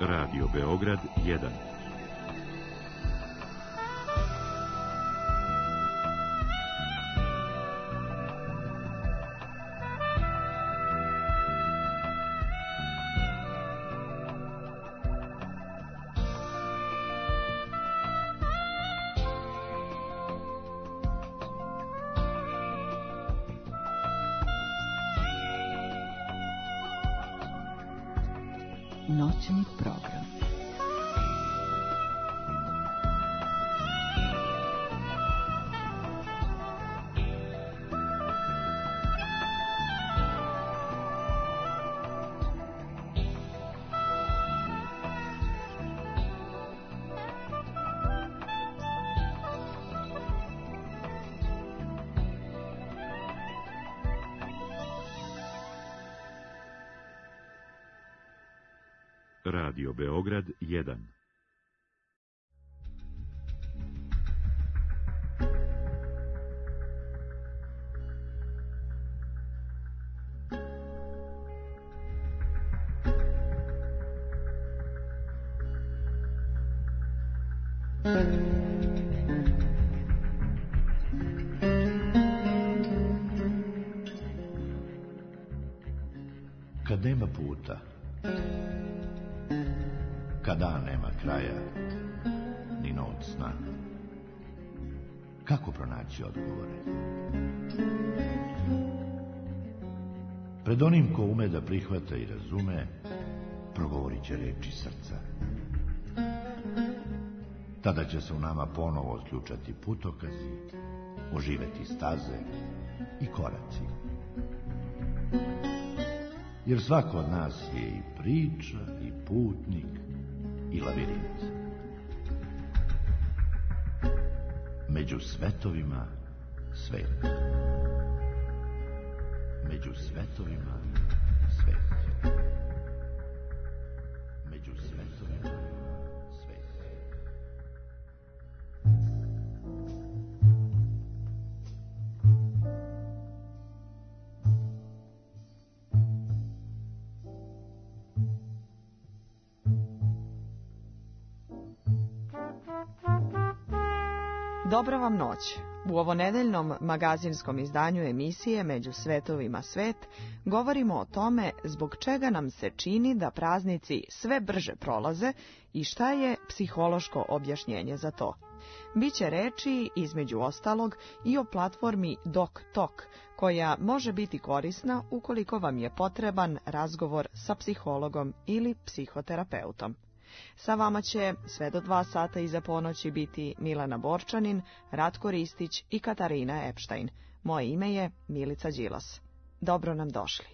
Radio Beograd 1. Noćni program. Radio Beograd 1. Kad nema puta, kad dan nema kraja, ni noć sna, kako pronaći odgovore? Pred onim ko ume da prihvata i razume, progovorit će reči srca. Tada će se u nama ponovo otključati putokazi, oživeti staze i koraci. Jer svako od nas je i priča, i putnik, i lavirint. Među svetovima svet. Među svetovima svet. Među svetovima svet. Dobra vam noć. U ovonedeljnom magazinskom izdanju emisije Među svetovima svet govorimo o tome zbog čega nam se čini da praznici sve brže prolaze i šta je psihološko objašnjenje za to. Biće reči, između ostalog, i o platformi DocTalk, koja može biti korisna ukoliko vam je potreban razgovor sa psihologom ili psihoterapeutom. Sa vama će sve do 2 sata iza ponoći biti Milana Borčanin, Ratko Ristić i Katarina Epštajn. Moje ime je Milica Đilas. Dobro nam došli.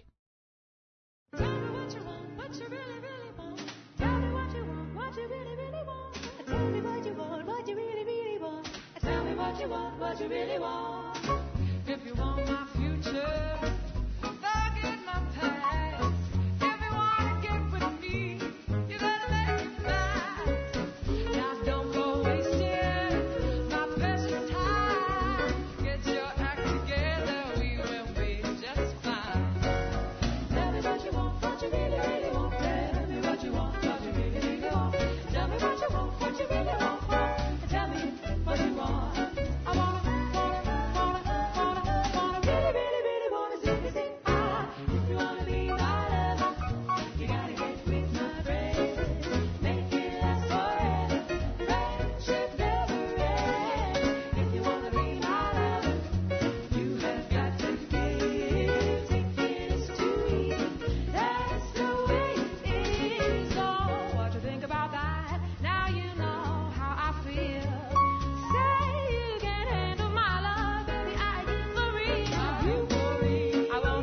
I won't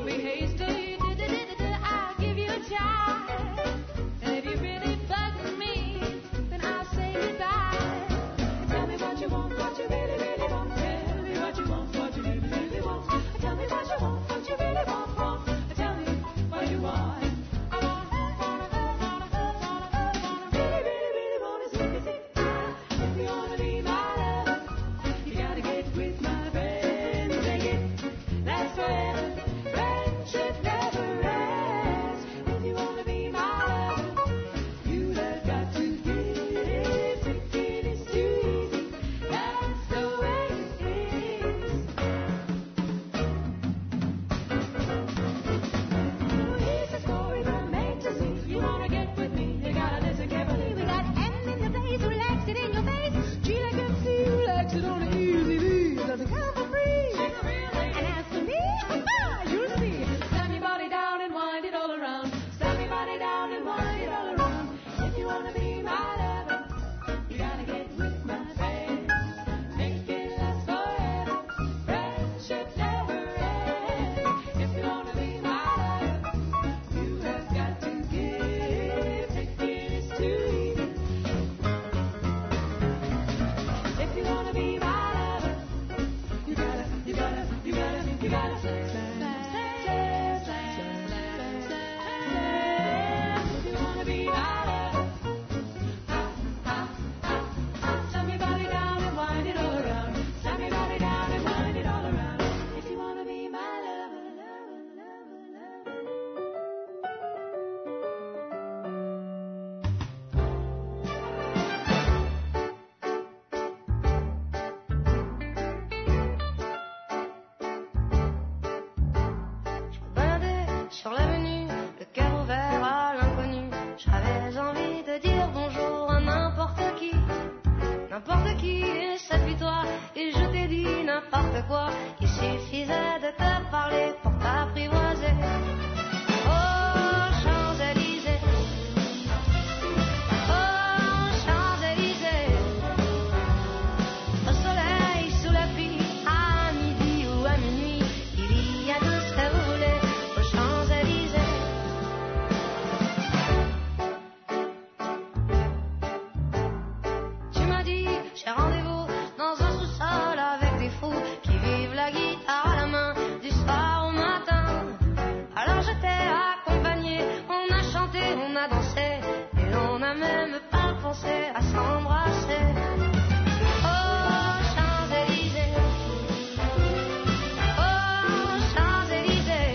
de quoi il suffisait de te parler pour t'apprivoiser. Oh, Champs-Élysées, oh, Champs-Élysées, au soleil, sous la pluie, à midi ou à minuit, il y a tout ce que vous voulez aux Champs-Élysées. Tu m'as dit, j'ai rendez-vous dans un sous-sol avec des fous qui vivent la guitare à la main du soir au matin. Alors je t'ai accompagné, on a chanté, on a dansé, et on n'a même pas pensé à s'embrasser. Oh, Champs-Élysées, oh, Champs-Élysées,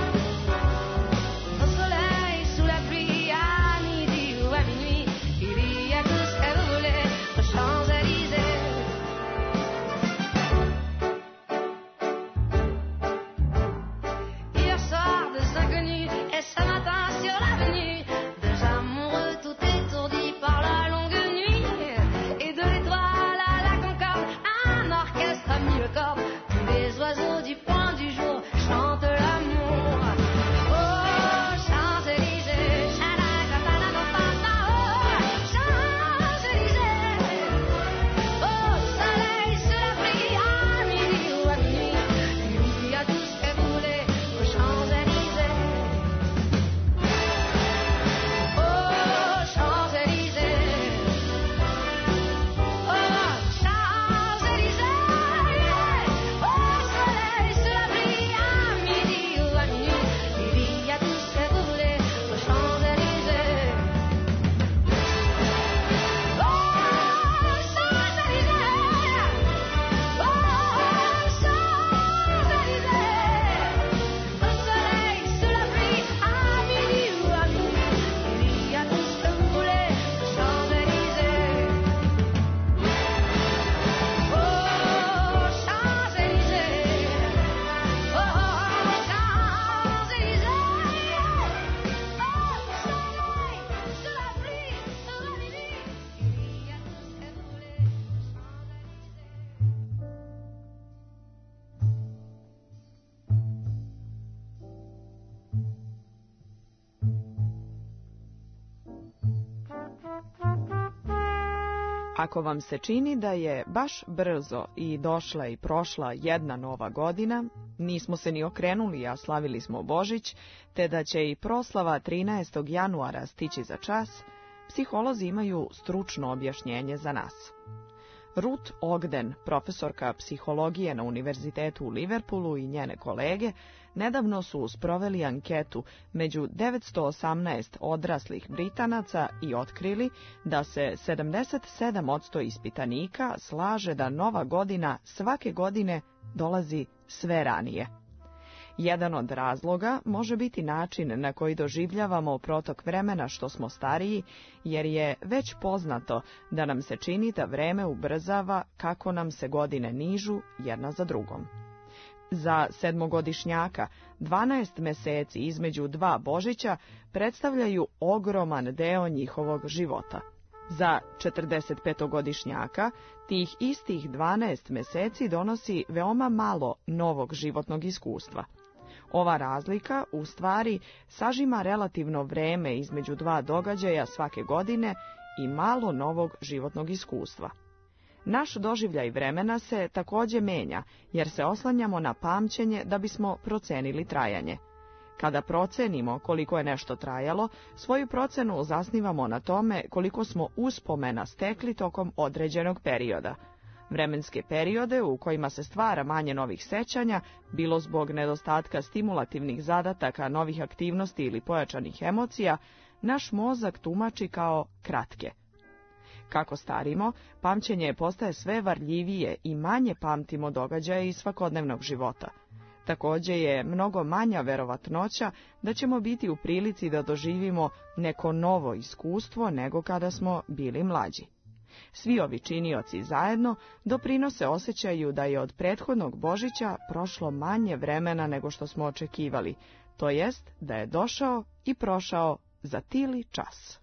au soleil, sous la pluie, à midi ou à minuit, il y a tout ce que vous voulez aux Champs-Élysées. Hier soir, deux inconnus, et ce matin sur l'avenue, deux amoureux tout étourdis par la longue nuit. Et de l'étoile à la Concorde, un orchestre a mis le corps. Tous les oiseaux du point du jour chantent l'amour. Oh, Champs-Élysées, cha-la-la-la-la-la-la, oh, Champs-Élysées, au soleil, sous la pluie, à midi ou à minuit, il y a tout ce que vous voulez aux Champs-Élysées. Oh, Champs-Élysées, oh, Champs-Élysées, au soleil, sous la pluie, à midi ou à minuit, il y a tout ce que vous voulez aux Champs-Élysées. Oh, Champs-Élysées, oh, Champs-Élysées, au soleil, sous la pluie, à midi ou à minuit, il y a tout ce que vous voulez aux Champs-Élysées. Oh, Champs-Élysées, oh, Champs-Élysées, au soleil, sous la pluie, à midi, il y a tout ce que vous voulez aux Champs-Élysées. Ako vam se čini da je baš brzo i došla i prošla jedna nova godina, nismo se ni okrenuli, a slavili smo Božić, te da će i proslava 13. januara stići za čas, psiholozi imaju stručno objašnjenje za nas. Ruth Ogden, profesorka psihologije na Univerzitetu u Liverpoolu i njene kolege, nedavno su sproveli anketu među 918 odraslih Britanaca i otkrili da se 77% ispitanika slaže da nova godina svake godine dolazi sve ranije. Jedan od razloga može biti način na koji doživljavamo protok vremena što smo stariji, jer je već poznato da nam se čini da vreme ubrzava kako nam se godine nižu jedna za drugom. Za sedmogodišnjaka 12 meseci između dva Božića predstavljaju ogroman deo njihovog života. Za 45-godišnjaka tih istih 12 meseci donosi veoma malo novog životnog iskustva. Ova razlika u stvari sažima relativno vreme između dva događaja svake godine i malo novog životnog iskustva. Naš doživljaj vremena se također menja, jer se oslanjamo na pamćenje da bismo procenili trajanje. Kada procenimo koliko je nešto trajalo, svoju procenu zasnivamo na tome koliko smo uspomena stekli tokom određenog perioda. Vremenske periode u kojima se stvara manje novih sećanja, bilo zbog nedostatka stimulativnih zadataka, novih aktivnosti ili pojačanih emocija, naš mozak tumači kao kratke. Kako starimo, pamćenje postaje sve varljivije i manje pamtimo događaje iz svakodnevnog života. Također je mnogo manja verovatnoća da ćemo biti u prilici da doživimo neko novo iskustvo nego kada smo bili mlađi. Svi ovi činioci zajedno doprinose osjećaju da je od prethodnog Božića prošlo manje vremena nego što smo očekivali, to jest da je došao i prošao za tili čas.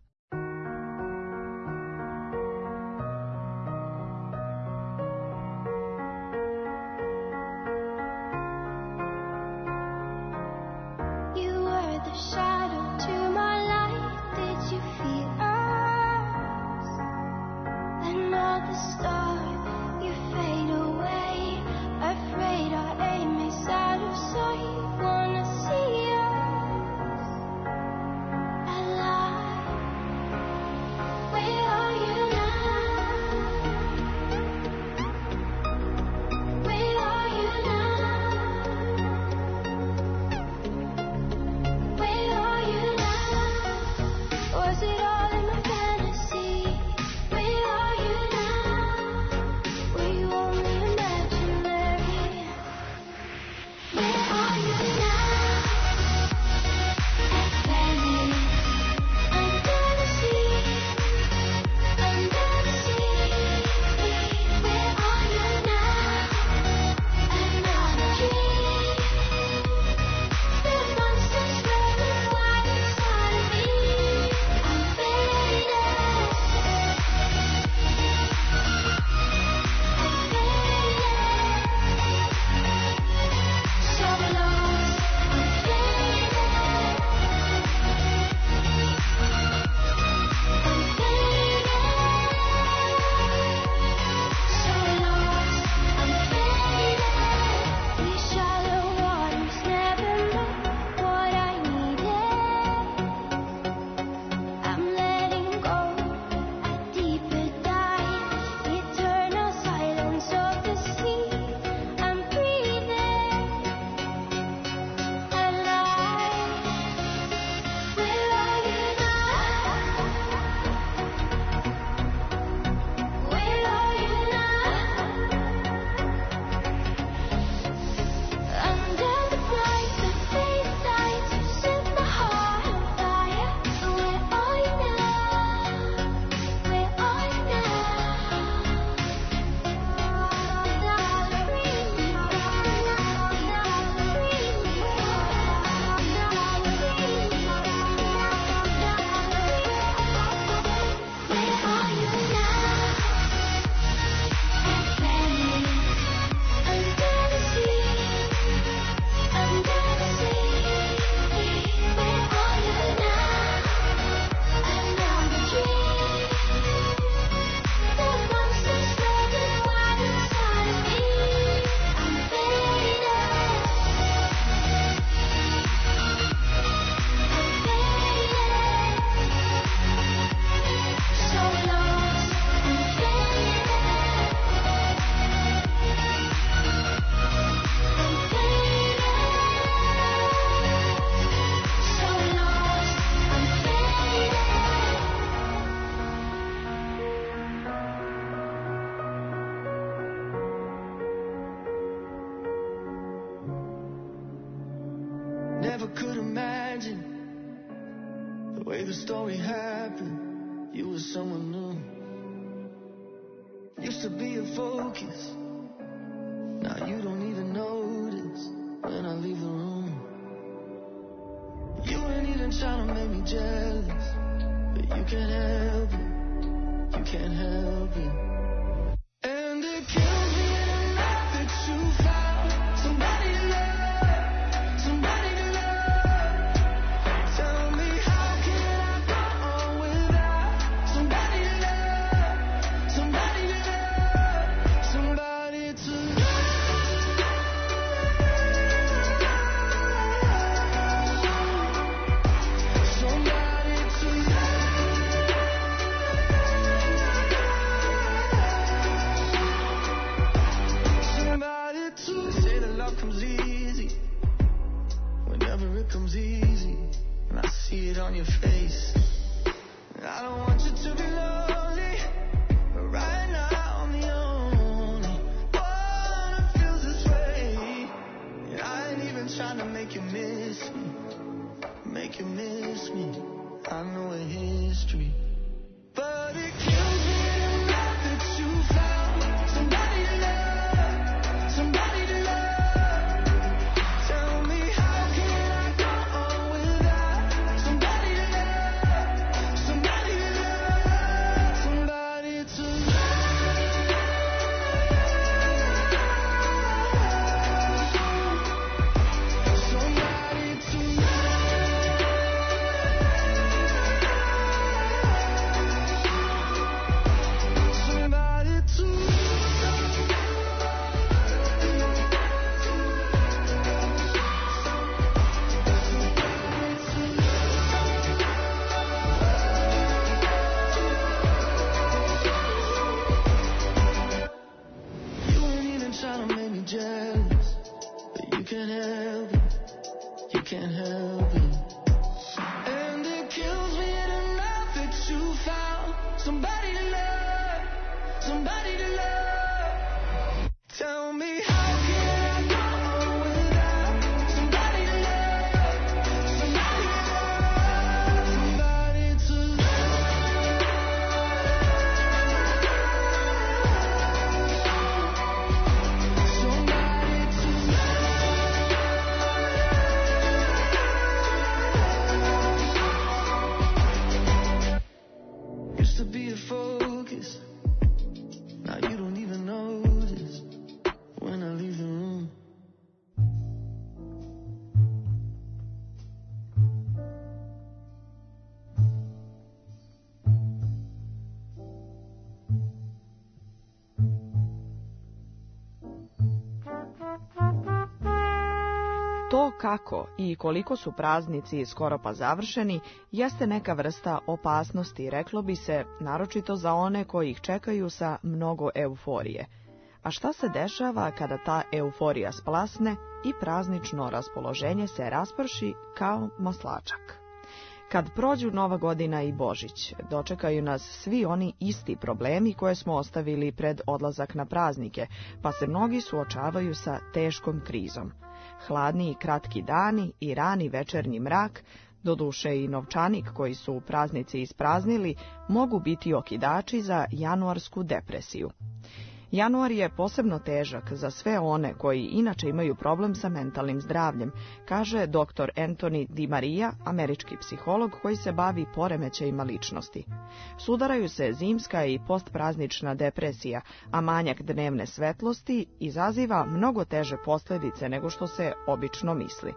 never could imagine the way the story happened. You were someone new. Used to be a focus. Now you don't even notice when I leave the room. You ain't even trying to make me jealous, but you can't help it. You can't help it. And it kills me enough that you found somebody to love, somebody to love. Tell me how can I go on without somebody to love, somebody to love, somebody to comes easy, and I see it on your face. I don't want you to be lonely, but right now I'm the only one who feels this way. And I ain't even trying to make you miss me, make you miss me. I know a history, but it kills me enough that you found somebody to love, somebody to love. To kako i koliko su praznici skoro pa završeni jeste neka vrsta opasnosti, reklo bi se, naročito za one koji ih čekaju sa mnogo euforije. A šta se dešava kada ta euforija splasne i praznično raspoloženje se rasprši kao maslačak? Kad prođu Nova godina i Božić, dočekaju nas svi oni isti problemi koje smo ostavili pred odlazak na praznike, pa se mnogi suočavaju sa teškom krizom. Hladni i kratki dani i rani večernji mrak, doduše i novčanik koji su praznici ispraznili, mogu biti okidači za januarsku depresiju. Januar je posebno težak za sve one koji inače imaju problem sa mentalnim zdravljem, kaže dr. Anthony DiMaria, američki psiholog koji se bavi poremećajima ličnosti. Sudaraju se zimska i postpraznična depresija, a manjak dnevne svetlosti izaziva mnogo teže posljedice nego što se obično misli.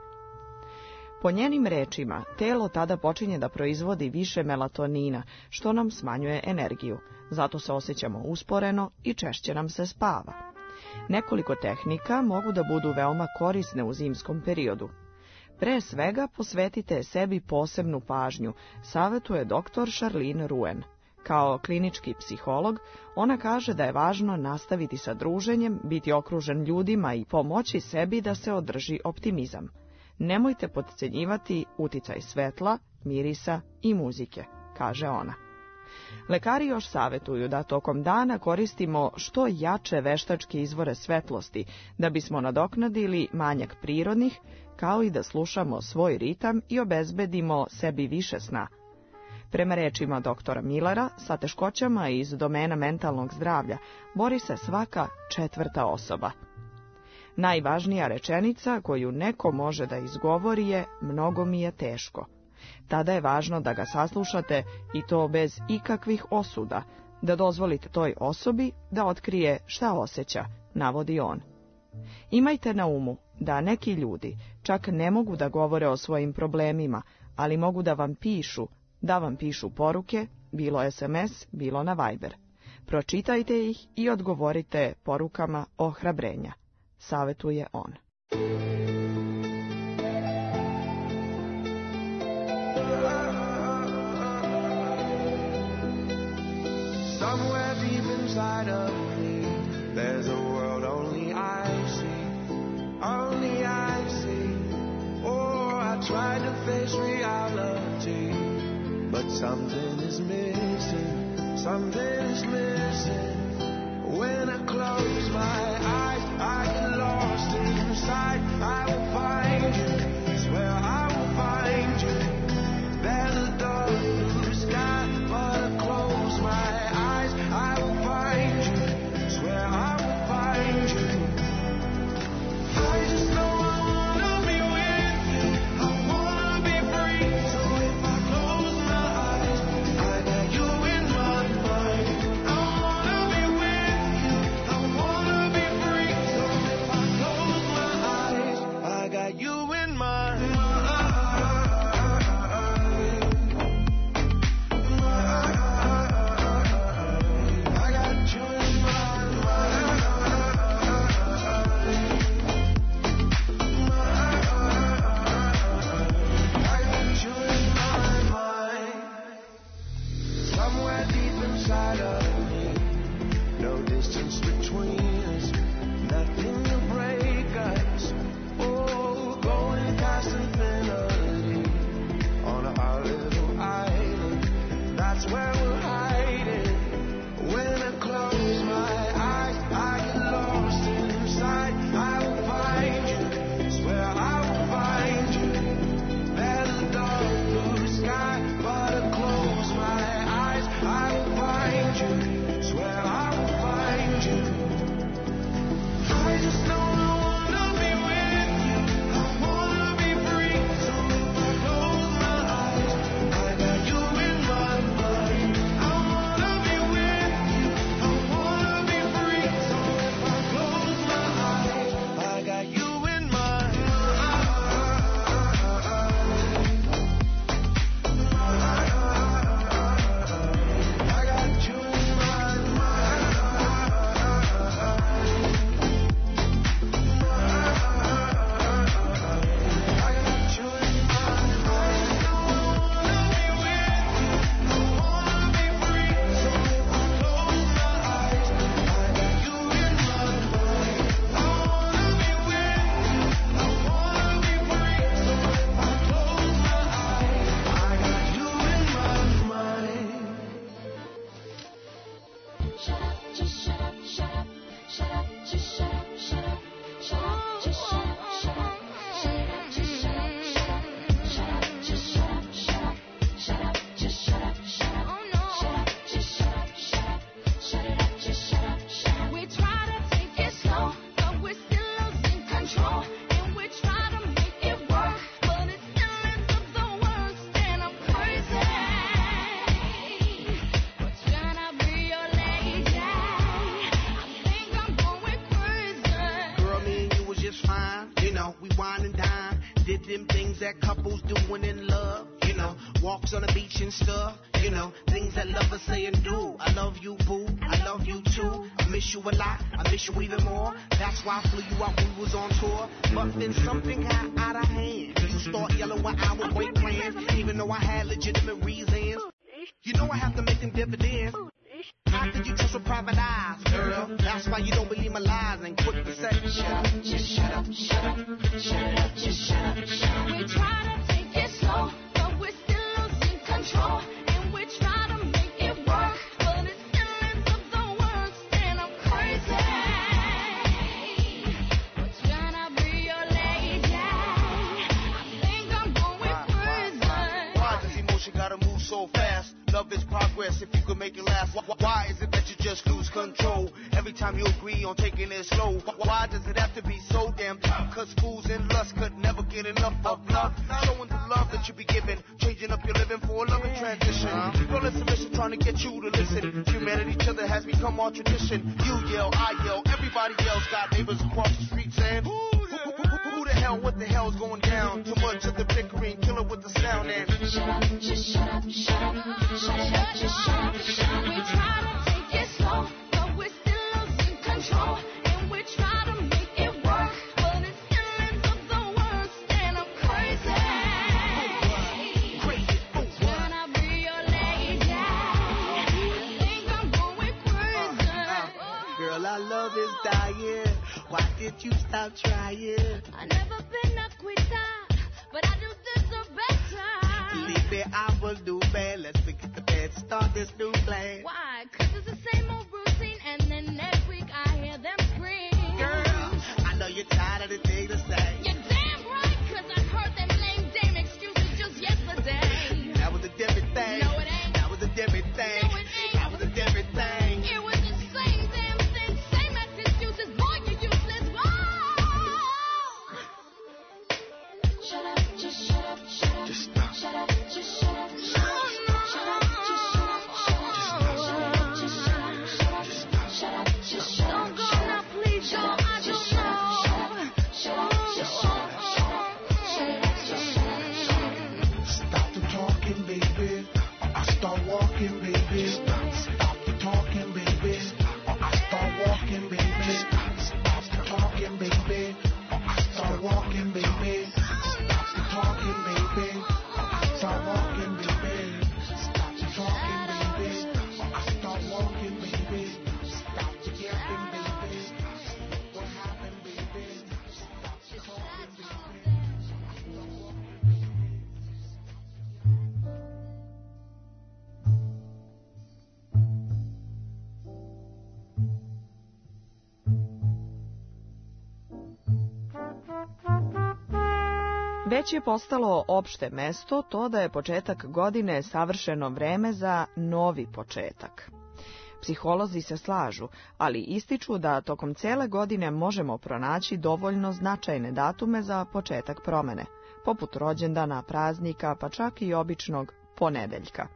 Po njenim rečima, telo tada počinje da proizvodi više melatonina, što nam smanjuje energiju. Zato se osjećamo usporeno i češće nam se spava. Nekoliko tehnika mogu da budu veoma korisne u zimskom periodu. Pre svega posvetite sebi posebnu pažnju, savetuje dr. Charlene Ruen. Kao klinički psiholog, ona kaže da je važno nastaviti sa druženjem, biti okružen ljudima i pomoći sebi da se održi optimizam. Nemojte potcenjivati uticaj svetla, mirisa i muzike, kaže ona. Lekari još savetuju da tokom dana koristimo što jače veštačke izvore svetlosti, da bismo nadoknadili manjak prirodnih, kao i da slušamo svoj ritam i obezbedimo sebi više sna. Prema rečima doktora Millera, sa teškoćama iz domena mentalnog zdravlja bori se svaka 4. osoba. Najvažnija rečenica koju neko može da izgovori je "mnogo mi je teško". Tada je važno da ga saslušate i to bez ikakvih osuda, da dozvolite toj osobi da otkrije šta osjeća, navodi on. Imajte na umu da neki ljudi čak ne mogu da govore o svojim problemima, ali mogu da vam pišu poruke, bilo SMS, bilo na Viber. Pročitajte ih i odgovorite porukama ohrabrenja, savetuje on. Somewhere deep inside of me, there's a world only I see, only I see. Oh, I tried to face reality, but something is missing, something is missing. When I close my eyes, I get lost inside. I will find you, swear I will find you. There's a dark blue sky, but I close my eyes, I will find you, swear I will find you. I just know I wanna be with you, I wanna be free. So if I close my eyes, I got you in my mind. I wanna be with you, I wanna be free. So if I close my eyes, I got you in my mind. Somewhere deep inside of me, no distance between us, nothing to break us. Oh, going past infinity on our little island, that's where we're hiding. When I close my eyes, I get lost inside. I will find you, swear I will find you. There's a dark blue sky, but I close my eyes, I will find you, swear I will find you. I just know I wanna be with you, I wanna be free. So if I close my eyes, I got you in my mind. I wanna be with you, I wanna be free. So if I close my eyes, I got you in my How could you trust with private eyes, girl? That's why you don't believe my lies and quick to say, shut up, just shut up, shut up, shut it up, just shut up, shut up. We try to take it slow, but we're still losing control. And we try to make it work, but it still ends up the worst. And I'm crazy. But trying to be your lady. gotta move so fast. Love is progress if you could make it last. Why is it that you just lose control every time you agree on taking it slow? Why does it have to be so damn tough? Cause fools and lust could never get enough of love. Showing the love that you be giving, changing up your living for a loving transition. People in submission trying to get you to listen. Humanity, each other has become our tradition. You yell, I yell, everybody yells. Got neighbors across the street saying, who the hell, what the hell's going down? Too much of the bickering, kill it with the sound and Shut up, just shut up, shut up, shut up, just shut up, shut up. We try to take it slow, but we're still losing control. And we try to make it work, but it still ends up the worst. And I'm crazy. Can I be your lady? I think I'm going crazy. girl, our love is dying. Why did you stop trying? I never been a quitter, but I do deserve better. Believe me, I will do bad. Let's forget the bad, start this new plan. Why? 'Cause it's the same old routine, and then next week I hear them scream. Girl, I know you're tired of the thing to say. You're damn right, 'cause I heard them lame dame excuses just yesterday. That was a different thing. No, it ain't. That was a different thing. No, it ain't. That was a different thing. It was the same damn thing, same as excuses. Boy, you're useless. Whoa! Shut up, just shut up, shut up. Just stop. Shut up, just shut up, shut up. Shut up, just shut up, shut up. Shut up, just shut up, shut up. Shut up, just shut up. Don't go now, please, y'all. I don't know. Shut up, just shut up, shut up. Shut up, just shut up, shut up. Stop the talking, baby, or I start walking, baby. Stop the talking, baby, or I start walking, baby. Stop the talking, baby, or I start walking, baby. Stop the talking, baby, or I start walking, baby. Stop the talking, baby, or I start walking, baby. Stop the yapping, baby. What happened, baby? Stop the talking, baby. Već je postalo opšte mesto to da je početak godine savršeno vreme za novi početak. Psiholozi se slažu, ali ističu da tokom cele godine možemo pronaći dovoljno značajne datume za početak promene, poput rođendana, praznika, pa čak i običnog ponedeljka.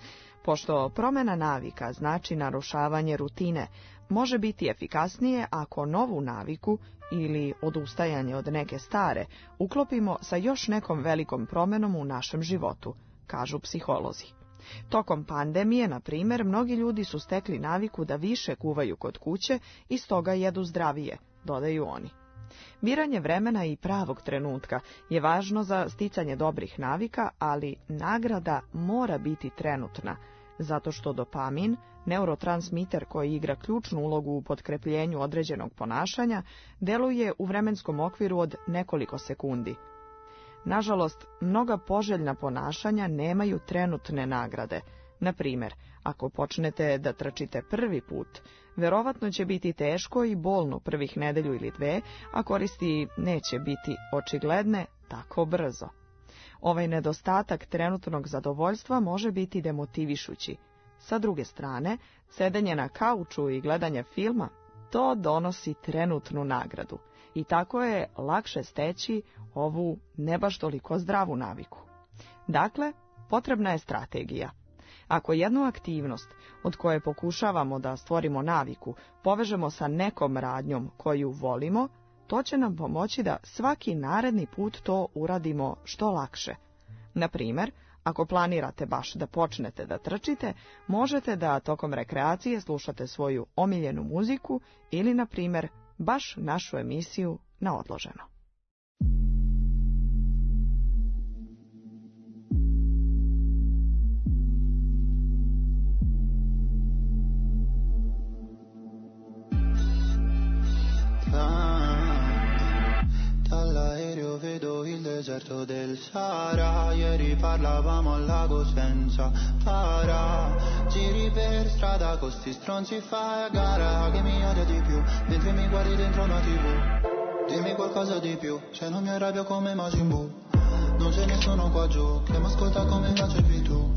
Pošto promena navika znači narušavanje rutine, može biti efikasnije ako novu naviku ili odustajanje od neke stare uklopimo sa još nekom velikom promenom u našem životu, kažu psiholozi. Tokom pandemije, na primjer, mnogi ljudi su stekli naviku da više kuvaju kod kuće i stoga jedu zdravije, dodaju oni. Biranje vremena i pravog trenutka je važno za sticanje dobrih navika, ali nagrada mora biti trenutna, zato što dopamin, neurotransmiter koji igra ključnu ulogu u potkrepljenju određenog ponašanja, deluje u vremenskom okviru od nekoliko sekundi. Nažalost, mnoga poželjna ponašanja nemaju trenutne nagrade. Na primjer, ako počnete da trčite prvi put, verovatno će biti teško i bolno prvih nedelju ili dve, a koristi neće biti očigledne tako brzo. Ovaj nedostatak trenutnog zadovoljstva može biti demotivišući. Sa druge strane, sedenje na kauču i gledanje filma, to donosi trenutnu nagradu. I tako je lakše steći ovu ne baš toliko zdravu naviku. Dakle, potrebna je strategija. Ako jednu aktivnost od koje pokušavamo da stvorimo naviku povežemo sa nekom radnjom koju volimo, to će nam pomoći da svaki naredni put to uradimo što lakše. Na primjer, ako planirate baš da počnete da trčite, možete da tokom rekreacije slušate svoju omiljenu muziku ili, na primjer, baš našu emisiju na odloženo. Dall'aereo vedo il deserto del Sahara. Ieri parlavamo al lago senza para. Giri per strada con sti stronzi, fai a gara. Che mi odia di più mentre mi guardi dentro una TV. Dimmi qualcosa di più, se non mi arrabbio come Majin Buu. non c'è nessuno qua giù che mi ascolta come facevi tu.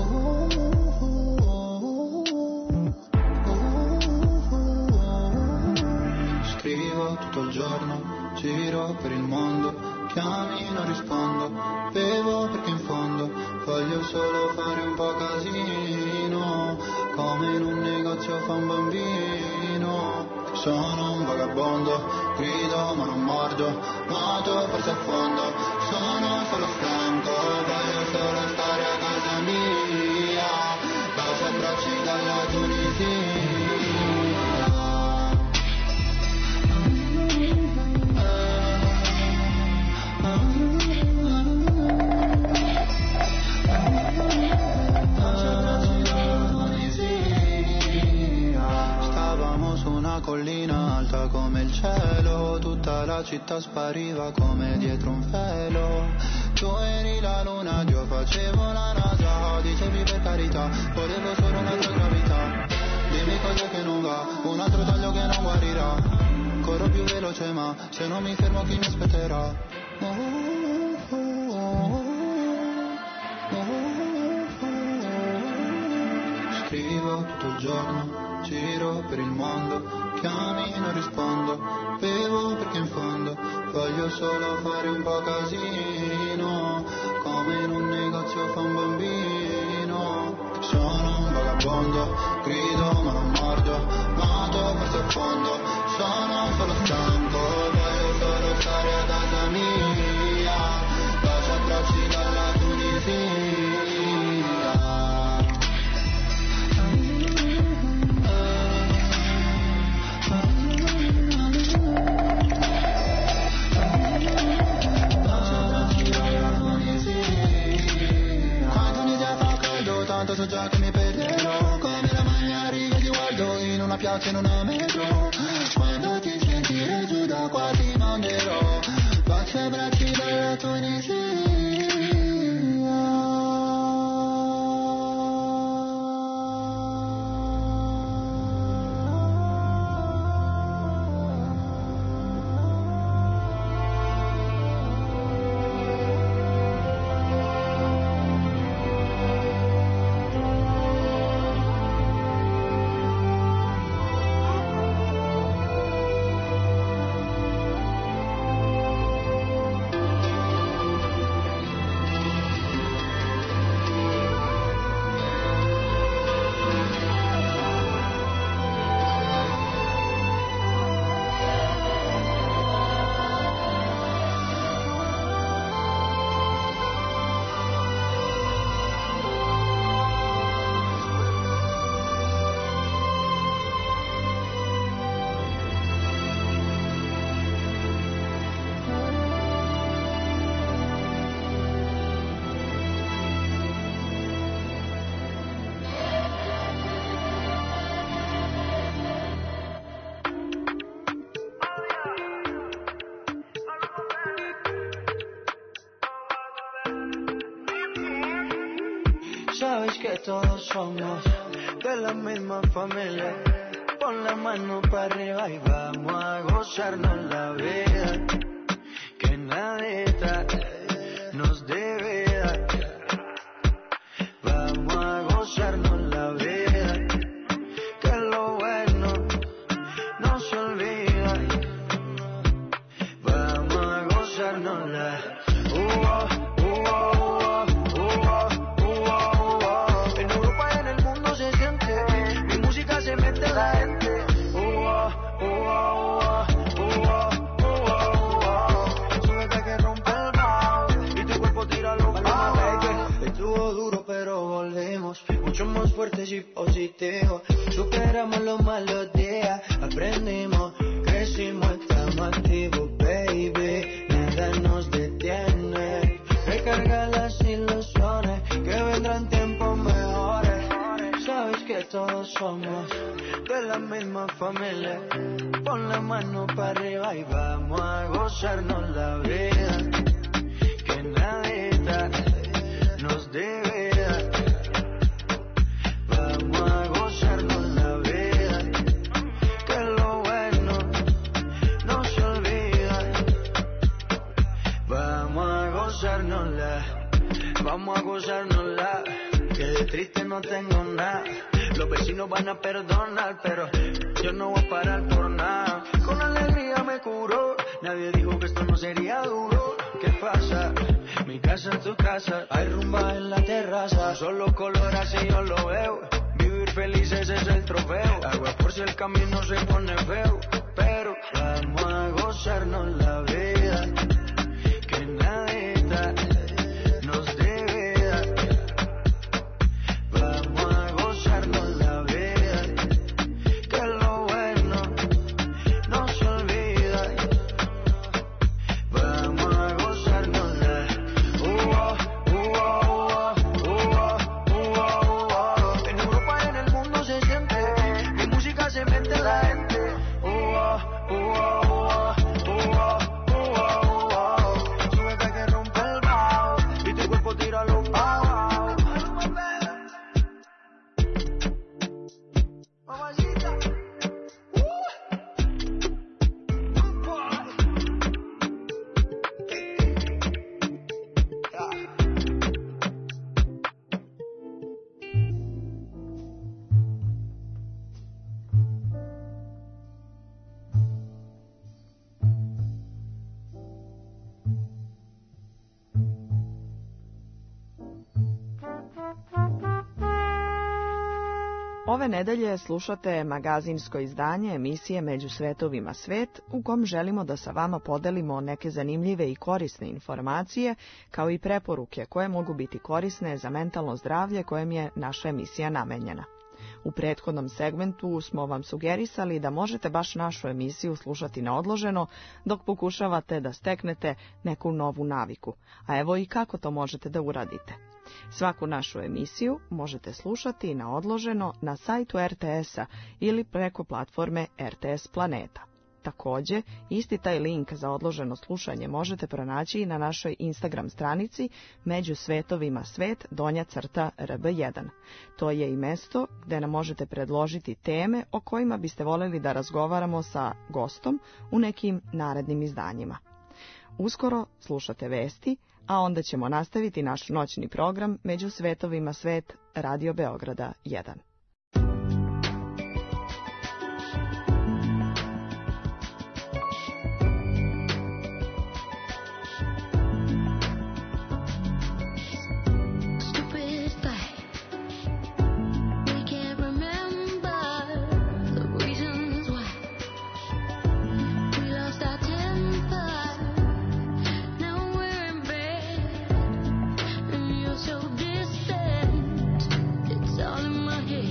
Scrivo tutto il giorno, giro per il mondo, chiami non rispondo, bevo perché in fondo voglio solo fare un po' casino, come in un negozio fa un bambino. Sono un vagabondo, grido ma non mordo, nuoto forse a fondo, sono solo stanco, voglio solo stare a casa mia, bacio abbracci dalla Tunisia. Collina alta come il cielo, tutta la città spariva come dietro un velo. Tu eri la luna, io facevo la NASA, dicevi per carità, volevo solo un'altra gravità. Dimmi cosa che non va, un altro taglio che non guarirà. Corro più veloce ma se non mi fermo chi mi aspetterà? Scrivo tutto il giorno, giro per il mondo, chiami non rispondo, bevo perché in fondo voglio solo fare un po' casino, come in un negozio fa un bambino. Sono un vagabondo, grido ma non mordo, nuoto forse a fondo, sono solo stanco, voglio solo stare a casa mia, bacio abbracci dalla Tunisia. Tanto so già che mi perderò, come la maglia riga ti guardo in una piazza in una metro. Quando ti sentirei giù da qua ti manderò baci e abbracci dalla Tunisia. Sabes que todos somos de la misma familia. Pon la mano para arriba y vamos a gozarnos la vida. Que nadita nos debe dar. Vamos a gozarnos la vida. Que lo bueno no se olvida. Vamos a gozarnos la vida. Se mete la gente, súbete que rompe el bajo y tu cuerpo tira lo baby. Estuvo duro pero volvemos, mucho más fuertes y positivos. Superamos los malos días, aprendimos, crecimos, estamos activos, baby. Nada nos detiene, recarga las ilusiones que vendrán tiempos mejores. Sabes que todos somos de la misma familia. Pon la mano para arriba y vamos a gozarnos la vida. Que nadita nos debe dar. Vamos a gozarnos la vida. Que lo bueno no se olvida. Vamos a gozarnos la vida. Vamos a gozárnosla, que de triste no tengo nada. Los vecinos van a perdonar, pero yo no voy a parar por nada. Con alegría me curó, nadie dijo que esto no sería duro. ¿Qué pasa? Mi casa es tu casa, hay rumba en la terraza. Solo color así yo lo veo, vivir feliz ese es el trofeo. Agua por si el camino se pone feo, pero vamos a gozarnos la vida, que nadita nos debe dar. Vamos a gozarnos la vida, que lo bueno no se olvida. Vamos a gozarnos la En Europa y en el mundo se siente, mi música se mete en la gente. Súbete que rompe el bajo y tu cuerpo tira los bajos. Mamacita. Ove nedelje slušate magazinsko izdanje emisije Među svetovima svet, u kom želimo da sa vama podelimo neke zanimljive i korisne informacije, kao i preporuke koje mogu biti korisne za mentalno zdravlje kojem je naša emisija namenjena. U prethodnom segmentu smo vam sugerisali da možete baš našu emisiju slušati na odloženo dok pokušavate da steknete neku novu naviku, a evo i kako to možete da uradite. Svaku našu emisiju možete slušati na odloženo na sajtu RTS-a ili preko platforme RTS Planeta. Također, isti taj link za odloženo slušanje možete pronaći i na našoj Instagram stranici Među svetovima svet _RB1. To je i mesto gde nam možete predložiti teme o kojima biste voljeli da razgovaramo sa gostom u nekim narednim izdanjima. Uskoro slušate vesti, a onda ćemo nastaviti naš noćni program Među svetovima svet Radio Beograda 1. So distant, it's all in my head.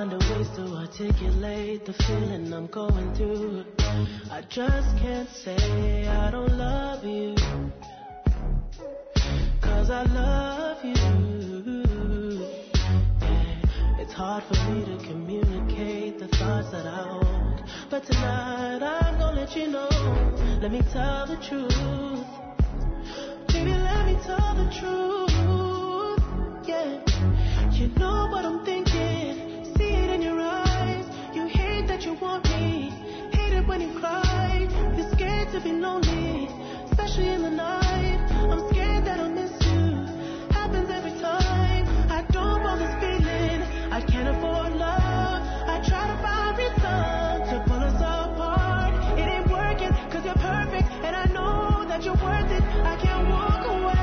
find a ways to articulate the feeling I'm going through. I just can't say I don't love you, 'cause I love you. Yeah, it's hard for me to communicate the thoughts that I hold, but tonight I'm gonna let you know. Let me tell the truth. Baby, let me tell the truth. Yeah, you know what I'm thinking. See it in your eyes. You hate that you want me. Hate it when you cry. You're scared to be lonely, especially in the night. I'm scared that I'll miss you. Happens every time. I don't want this feeling. I can't afford love. I try to find reason to pull us apart. It ain't working 'cause you're perfect, and I know that you're worth it. I can't walk away.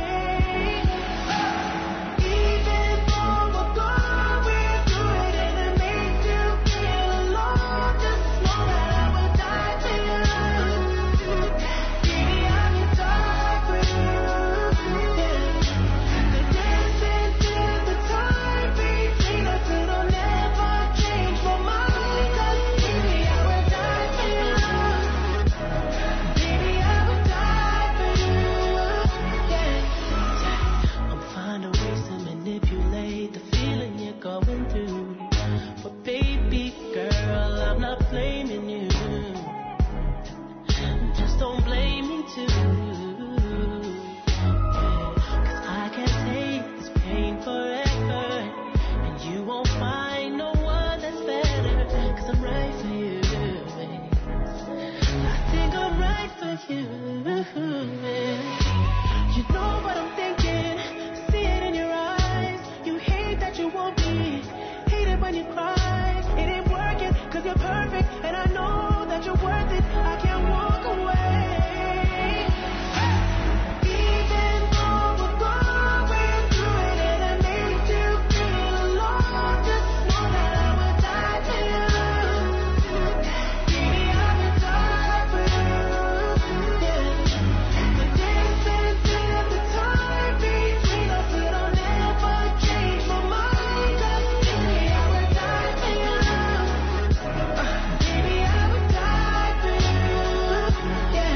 Even though we're going through it and it makes you feel alone, just know that I will die for you. Baby, I will die for you. The distance is the time between us, it'll never change my mind. 'Cause baby, I will die for you. Baby, I will die for you. Yeah. I'm finding ways to manipulate the feeling you're going through. But baby girl, I'm not blaming you. Just don't blame me too. Yeah. 'Cause I can't take this pain forever, and you won't find no one that's better. 'Cause I'm right for you, babe. I think I'm right for you. You know what I'm thinking. See it in your eyes. You hate that you want me. Hate it when you cry. It ain't working 'cause you're perfect, and I know that you're worth it. I can't walk away. Even though we're going through it and it makes you feel alone, just know that I will die for you. Baby, I will die for you. Yeah. The distance is the time between us, it'll never change my mind. 'Cause baby, I will die for you. Baby, I will die for you. Yeah.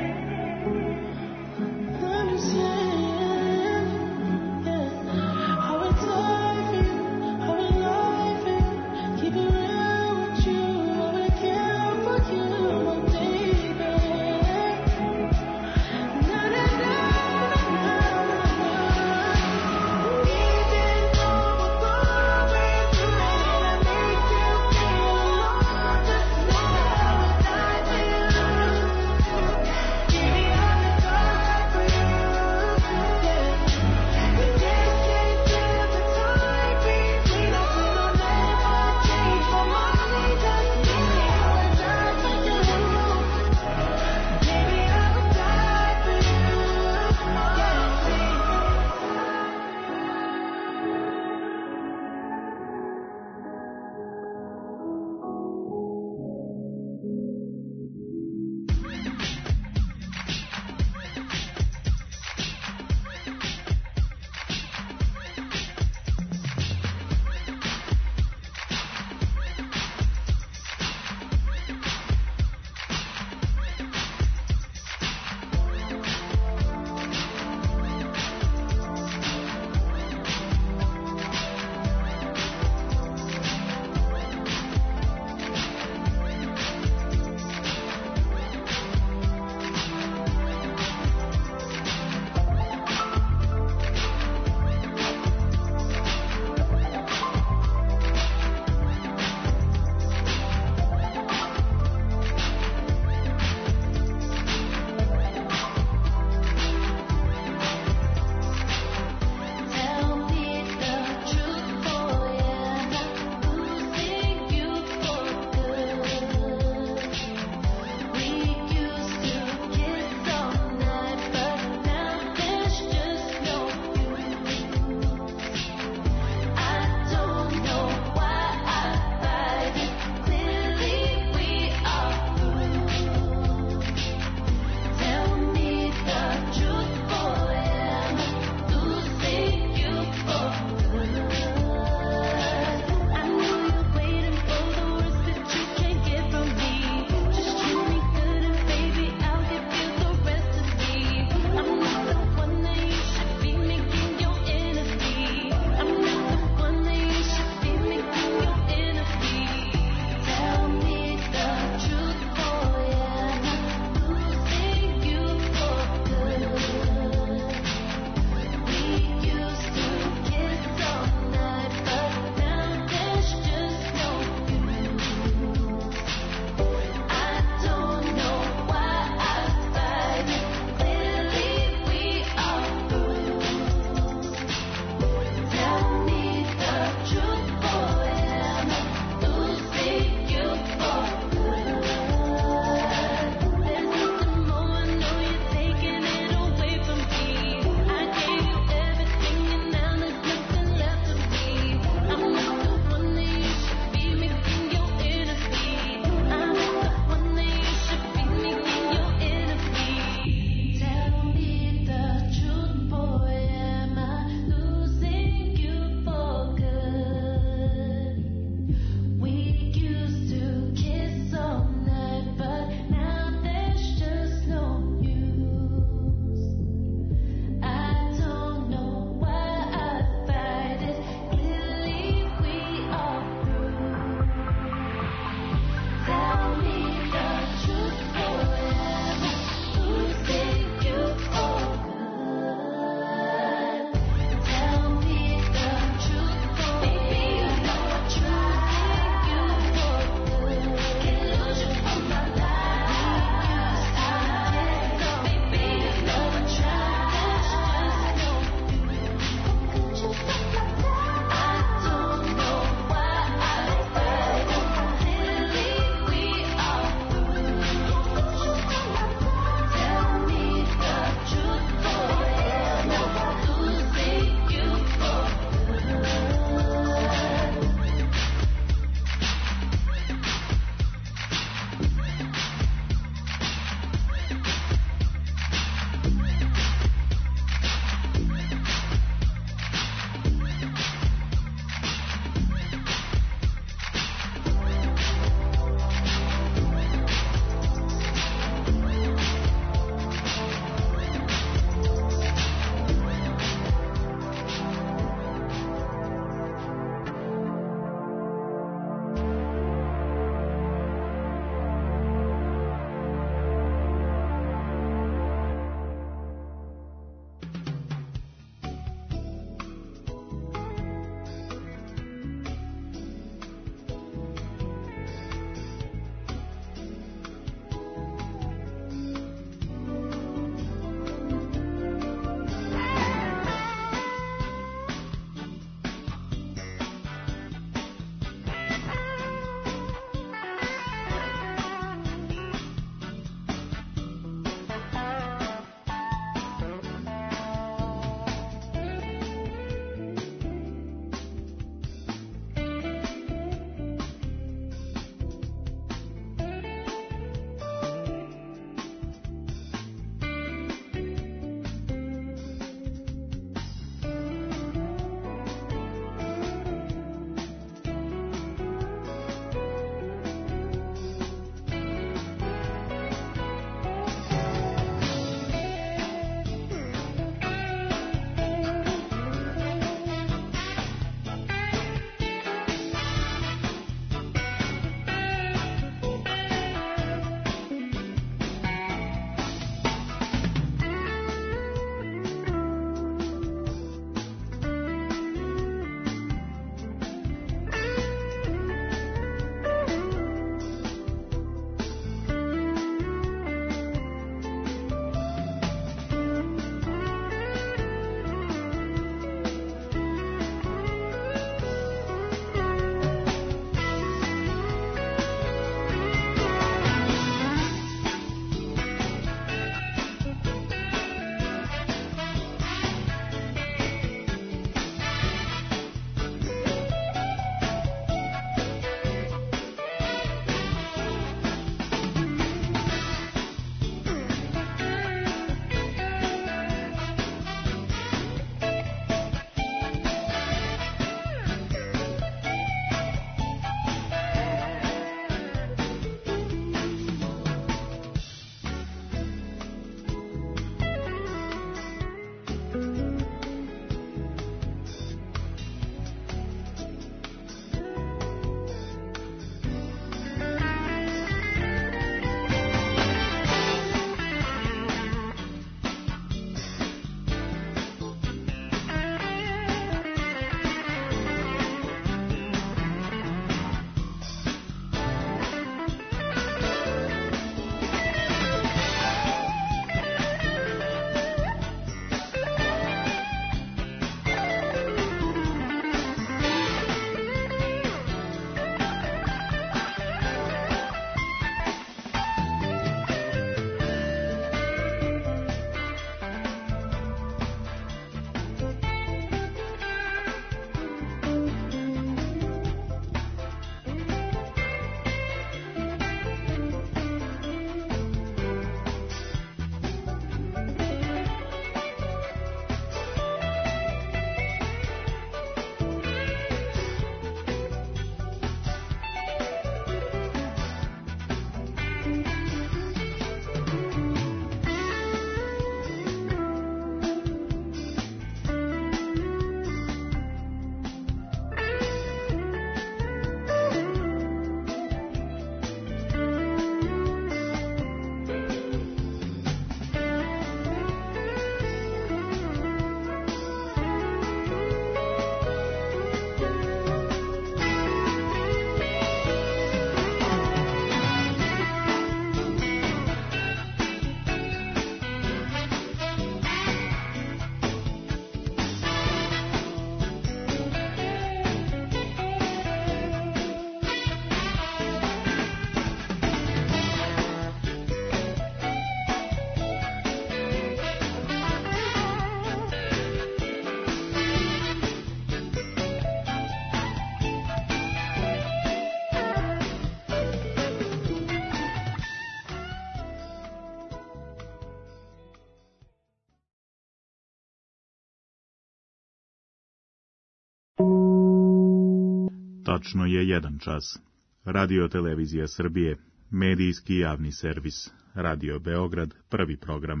Tačno je 1 čas. Radio Televizija Srbije, medijski javni servis, Radio Beograd, prvi program.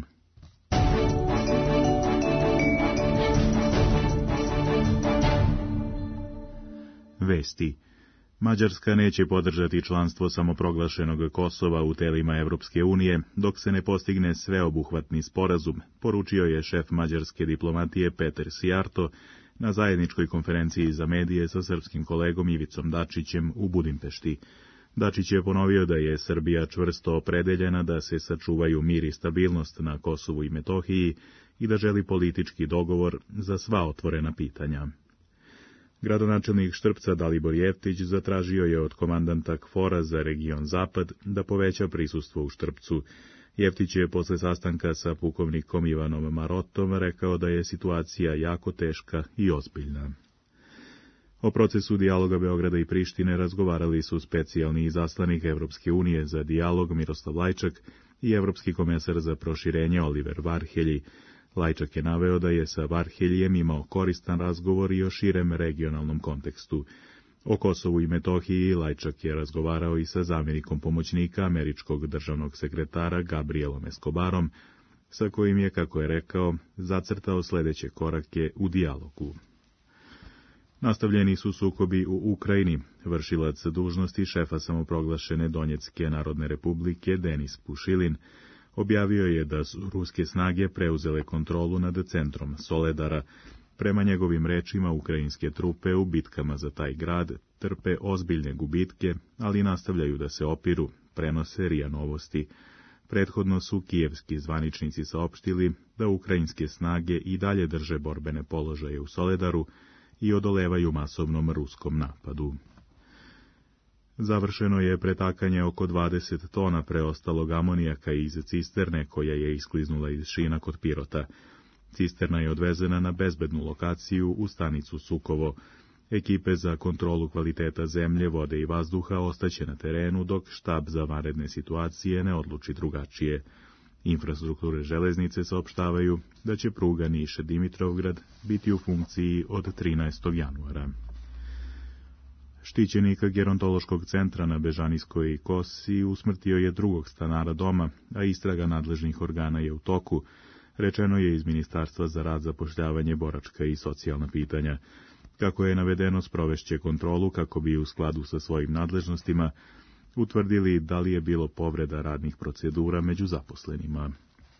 Vesti. Mađarska neće podržati članstvo samoproglašenog Kosova u telima Evropske unije, dok se ne postigne sveobuhvatni sporazum, poručio je šef mađarske diplomatije Peter Sijarto na zajedničkoj konferenciji za medije sa srpskim kolegom Ivicom Dačićem u Budimpešti. Dačić je ponovio da je Srbija čvrsto opredeljena da se sačuvaju mir i stabilnost na Kosovu i Metohiji i da želi politički dogovor za sva otvorena pitanja. Gradonačelnik Štrpca Dalibor Jeftić zatražio je od komandanta KFOR-a za region Zapad da poveća prisustvo u Štrpcu. Jeftić je posle sastanka sa pukovnikom Ivanom Marotom rekao da je situacija jako teška i ozbiljna. O procesu dijaloga Beograda i Prištine razgovarali su specijalni izaslanik Evropske unije za dijalog Miroslav Lajčak i evropski komesar za proširenje Oliver Varhelji. Lajčak je naveo da je sa Varheljijem imao koristan razgovor i o širem regionalnom kontekstu. O Kosovu i Metohiji Lajčak je razgovarao i sa zamjenikom pomoćnika američkog državnog sekretara Gabrielom Escobarom, sa kojim je, kako je rekao, zacrtao sljedeće korake u dijalogu. Nastavljeni su sukobi u Ukrajini. Vršilac dužnosti šefa samoproglašene Donjecke narodne republike Denis Pušilin objavio je da su ruske snage preuzele kontrolu nad centrom Soledara. Prema njegovim rečima, ukrajinske trupe u bitkama za taj grad trpe ozbiljne gubitke, ali nastavljaju da se opiru, prenose RIA Novosti. Prethodno su kijevski zvaničnici saopštili da ukrajinske snage i dalje drže borbene položaje u Soledaru i odolevaju masovnom ruskom napadu. Završeno je pretakanje oko 20 tona preostalog amonijaka iz cisterne koja je iskliznula iz šina kod Pirota. Cisterna je odvezena na bezbednu lokaciju u stanicu Sukovo. Ekipe za kontrolu kvaliteta zemlje, vode i vazduha ostaće na terenu dok štab za vanredne situacije ne odluči drugačije. Infrastrukture železnice saopštavaju da će pruga Niš-Dimitrovgrad biti u funkciji od 13. januara. Štićenik gerontološkog centra na Bežanijskoj kosi usmrtio je drugog stanara doma, a istraga nadležnih organa je u toku, rečeno je iz Ministarstva za rad, zapošljavanje, boračka i socijalna pitanja. Kako je navedeno, sprovešće kontrolu kako bi u skladu sa svojim nadležnostima utvrdili da li je bilo povreda radnih procedura među zaposlenima.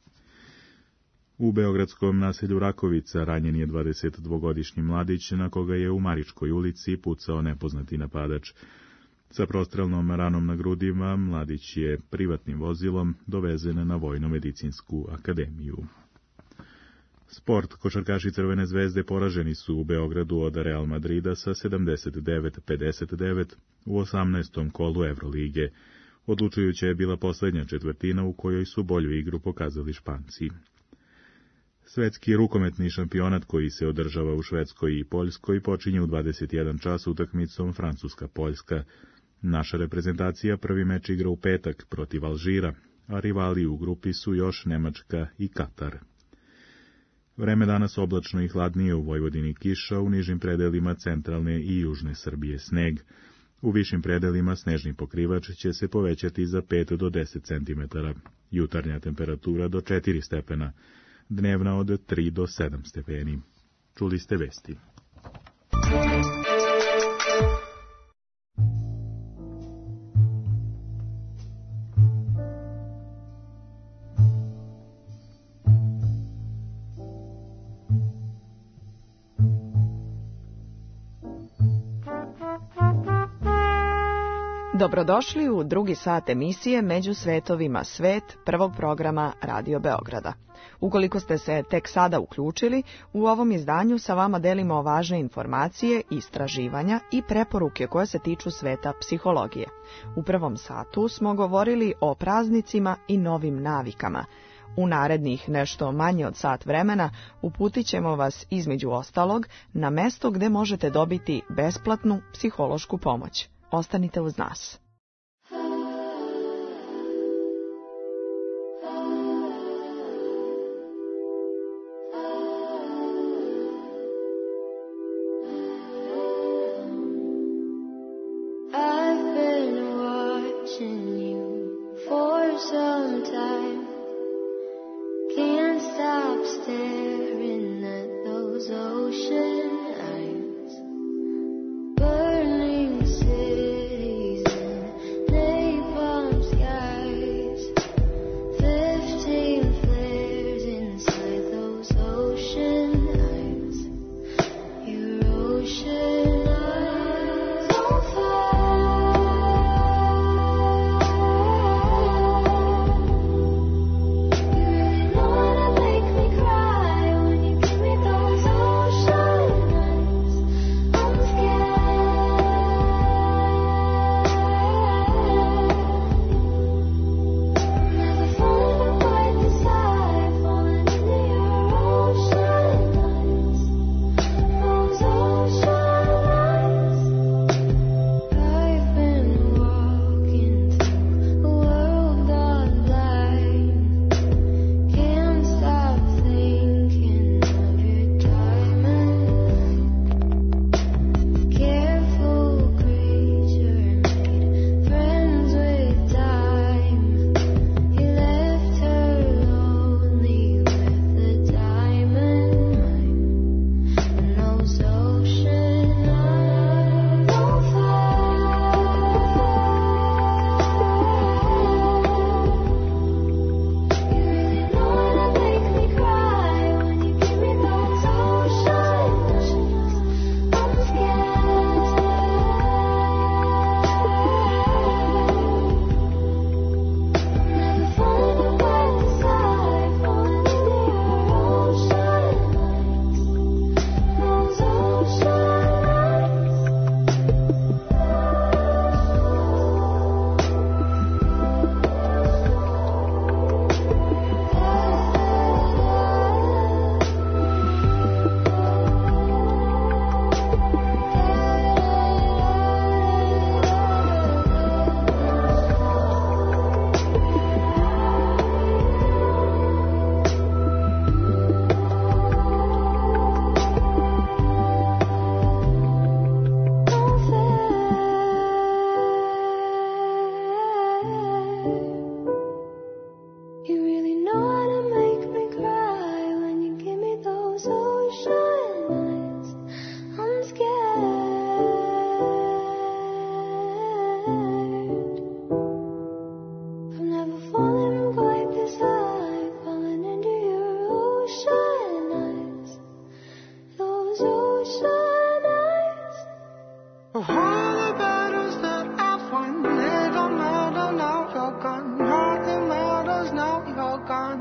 U beogradskom naselju Rakovica ranjen je 22-godišnji mladić na koga je u Maričkoj ulici pucao nepoznati napadač. Sa prostrelnom ranom na grudima mladić je privatnim vozilom dovezen na Vojno-medicinsku akademiju. Sport. Košarkaši Crvene zvezde poraženi su u Beogradu od Real Madrida sa 79-59 u 18. kolu Evrolige. Odlučujuća je bila posljednja četvrtina u kojoj su bolju igru pokazali Španci. Svetski rukometni šampionat koji se održava u Švedskoj i Poljskoj počinje u 21 čas utakmicom Francuska-Poljska. Naša reprezentacija prvi meč igra u petak protiv Alžira, a rivali u grupi su još Nemačka i Katar. Vreme danas oblačno i hladnije, u Vojvodini kiša, u nižim predelima centralne i južne Srbije sneg. U višim predelima snežni pokrivač će se povećati za 5 do 10 cm, jutarnja temperatura do 4 stepena, dnevna od 3 do 7 stepeni. Čuli ste vesti. Dobrodošli u drugi sat emisije Među svetovima svet, prvog programa Radio Beograda. Ukoliko ste se tek sada uključili, u ovom izdanju sa vama delimo važne informacije, istraživanja i preporuke koje se tiču sveta psihologije. U prvom satu smo govorili o praznicima i novim navikama. U narednih nešto manje od sat vremena uputit ćemo vas između ostalog na mesto gde možete dobiti besplatnu psihološku pomoć. Ostanite uz nas. stop staring at those ocean eyes, burning cities and napalm skies, 15 flares inside those ocean eyes, your ocean eyes on fire. You really know how to make me cry when you give me those ocean eyes. I'm scared. Never falling but quite beside, falling into your ocean eyes. Those ocean eyes. I've been walking through a world all blind. Can't stop thinking of your diamond. Careful creature made friends with time. He left her lonely with the diamond mine. And those ocean eyes on fire. You really know how to make me cry when you give me those ocean eyes. I'm scared. Never falling but quite beside, falling into your ocean eyes. Those ocean eyes. You really know how to make me cry when you give me those ocean eyes. I'm scared. I'm never falling quite this high, falling into your ocean eyes. Those ocean eyes. Of all the battles that I've won, it don't matter now you're gone. Nothing matters now you're gone.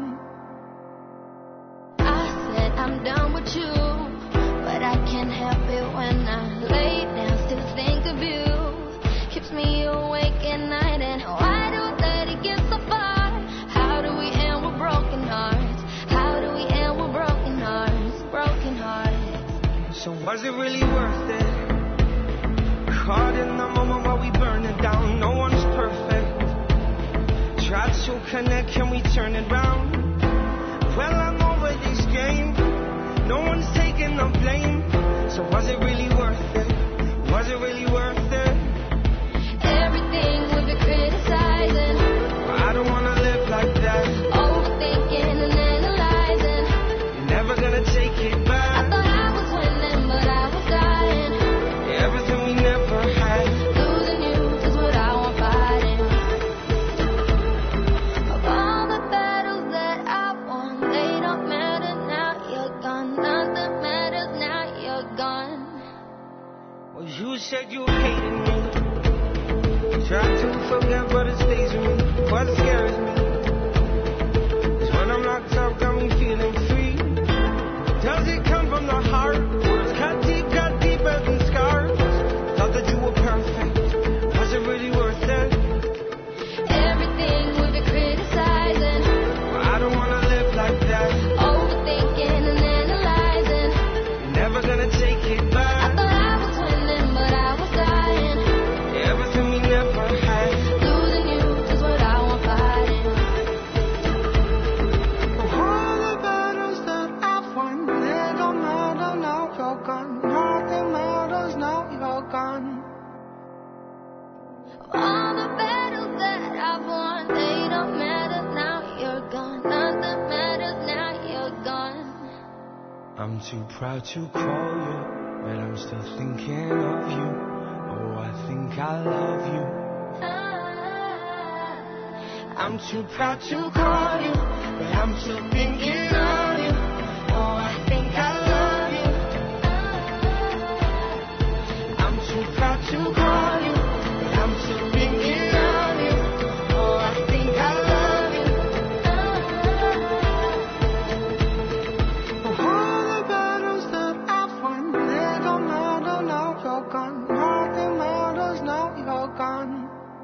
I said I'm done with you, but I can't help it when I lay down, still think of you. Keeps me awake at night, and why do we let it get so far? How do we end with broken hearts? How do we end with broken hearts? Broken hearts. So was it really worth it? Caught in the moment while we burn it down. No one's perfect. Tried to connect, can we turn it round? Well, I'm over this game. No one's taking the blame. So was it really worth it? Was it really worth it? Everything we've been criticizing, I don't wanna live like that. overthinking and analyzing. You're never gonna take it I back. thought I was winning, but I was dying. Everything we never had. Losing you is what I want fighting. Of all the battles that I won, they don't matter now you're gone. Nothing matters now you're gone. Well, you said you hated me. Try to forget, but it stays with me. What scares me is when I'm locked up, got me feeling free. Does it come from the heart? Words cut deeper than scars. Thought that you were perfect. Was it really worth it? Everything we've been criticizing, I don't wanna live like that. overthinking and analyzing. You're never gonna take it I back. thought I was winning, but I was dying. Everything we never had. Losing you is what I want fighting. I'm too proud to call you, but I'm still thinking of you. Oh, I think I love you. I'm too proud to call you, but I'm still thinking of you. Oh, I think I love you. I'm too proud to call you, but I'm still thinking of you. Oh, I think I love you. All the battles that I've won, they don't matter now you're gone. Nothing matters now you're gone.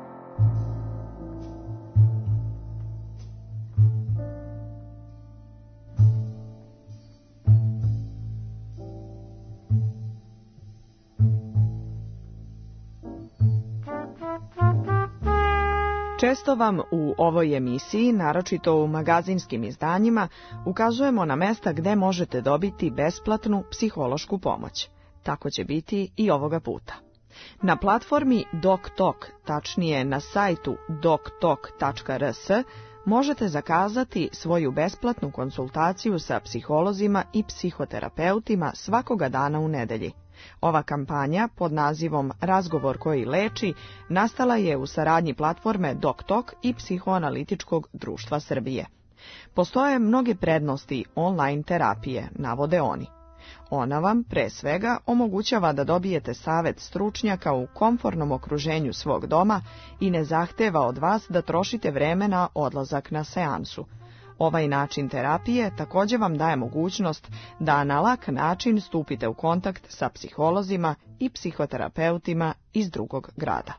Često vam u ovoj emisiji, naročito u magazinskim izdanjima, ukazujemo na mesta gde možete dobiti besplatnu psihološku pomoć. Tako će biti i ovoga puta. Na platformi DocTalk, tačnije na sajtu doctalk.rs, možete zakazati svoju besplatnu konsultaciju sa psiholozima i psihoterapeutima svakoga dana u nedelji. Ova kampanja pod nazivom Razgovor koji leči nastala je u saradnji platforme DocTalk i Psihoanalitičkog društva Srbije. Postoje mnoge prednosti online terapije, navode oni. Ona vam, pre svega, omogućava da dobijete savet stručnjaka u komfornom okruženju svog doma i ne zahteva od vas da trošite vreme na odlazak na seansu. Ovaj način terapije također vam daje mogućnost da na lak način stupite u kontakt sa psiholozima i psihoterapeutima iz drugog grada.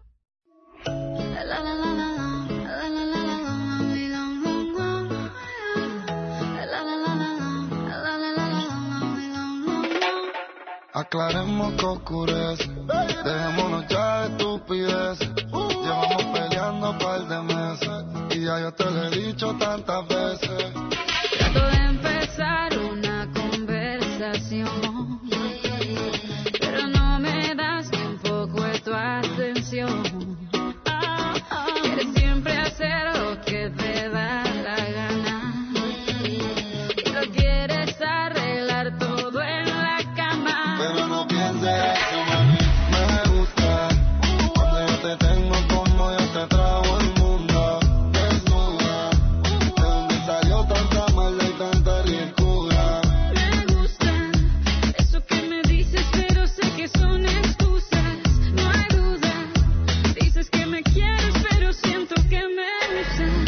Aclaremos que oscurece, dejémonos ya de estupideces. Llevamos peleando un par de meses y ya yo te lo he dicho tantas veces. Trato de empezar una conversación, pero no me das ni un poco de tu atención. Quieres siempre hacer lo que te da la gana y lo quieres arreglar todo en la cama. Pero no pienses eso, mami, me gusta cuando yo te tengo como yo te trago el mundo. Desnuda, de donde salió tanta maldad y tanta ricura. Me gusta eso que me dices, pero sé que son excusas. No hay duda, dices que me quieres, pero siento que me usas.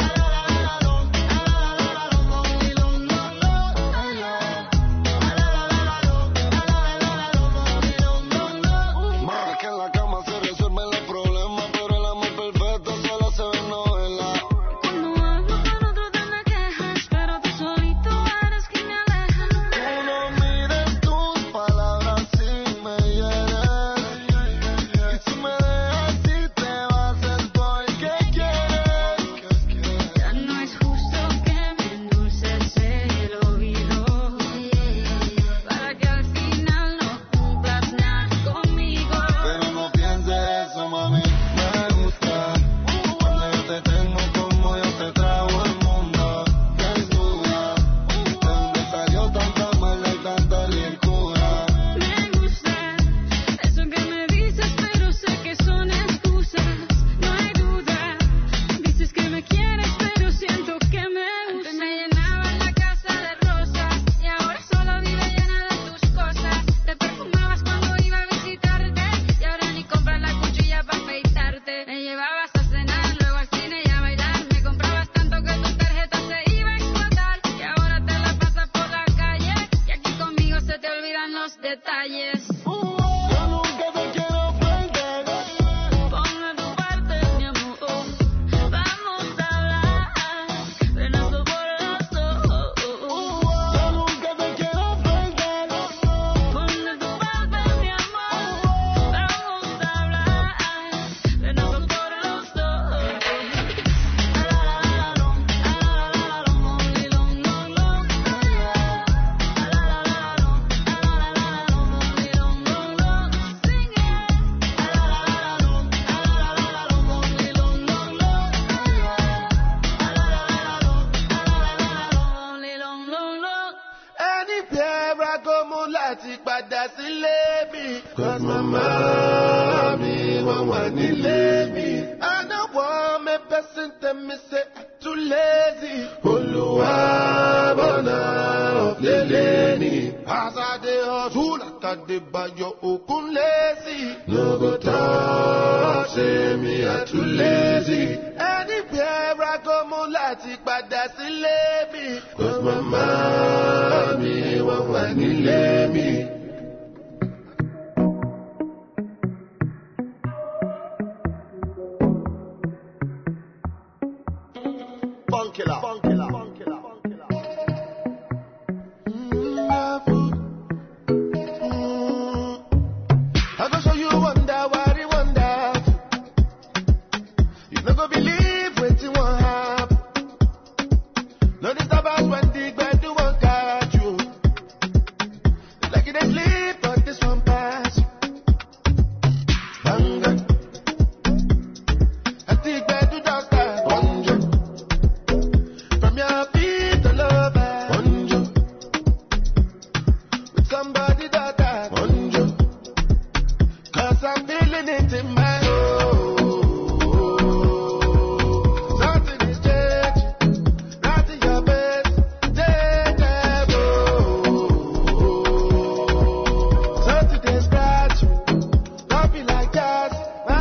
Más que en la cama se resuelven los problemas, pero el amor perfecto solo se ve en novela. Cuando hablo con otro te me quejas, pero tú solito eres quien me aleja. Tú no mires tus palabras si me hieres. Y si me dejas y te vas es porque quieres. Ya no es justo que me endulces el oído, para que al final no cumplas nada conmigo. Pero no pienses eso, mami, me gusta cuando yo te tengo como yo te trago el mundo. Desnuda, de donde salió tanta maldad y tanta ricura. Me gusta eso que me dices, pero sé que son excusas. No hay duda, dices que me quieres, pero siento que me usas. Antes me llenaba la casa de rosas y ahora solo vive llena de tus cosas. Te perfumabas cuando iba a visitarte y ahora ni compras la cuchilla para afeitarte. Me llevabas a cenar, luego al cine y a bailar. Me comprabas tanto que tu tarjeta se iba a explotar y ahora te la pasas por la calle y aquí conmigo se te olvidan los detalles. Yo nunca te quiero perder. Pon de tu parte, mi amor. Vamos a hablar de nuestro corazón. Yo nunca te quiero perder. Pon de tu parte, mi amor. Vamos a hablar de nuestro corazón. láti padà sílé mi. 'Cause mama mi wọ́n wà nílé mi. I don't want me person tell me say too lazy. Olúwa bọ̀nà ọ̀flẹ̀lẹ̀ ni. As I dey hustle like I dey bayo okun lazy. No go talk say me I too lazy. Anywhere I go mo láti padà sílé mi. 'Cause mama mi wọ́n wà nílé mi. Funkilla. I go show you wonder, worry, wonder. You no go believe wetin wan happen. No disturbance when the gbedu wan catch you. Like you dey sleep, but this one pass you. Banga. As the gbedu don start, bonjo. From your feet all over, bonjo. With somebody that bonjo. 'Cause I'm feeling it in my soul. Nothing is changing, nothing your best, something they scratch, don't be like that,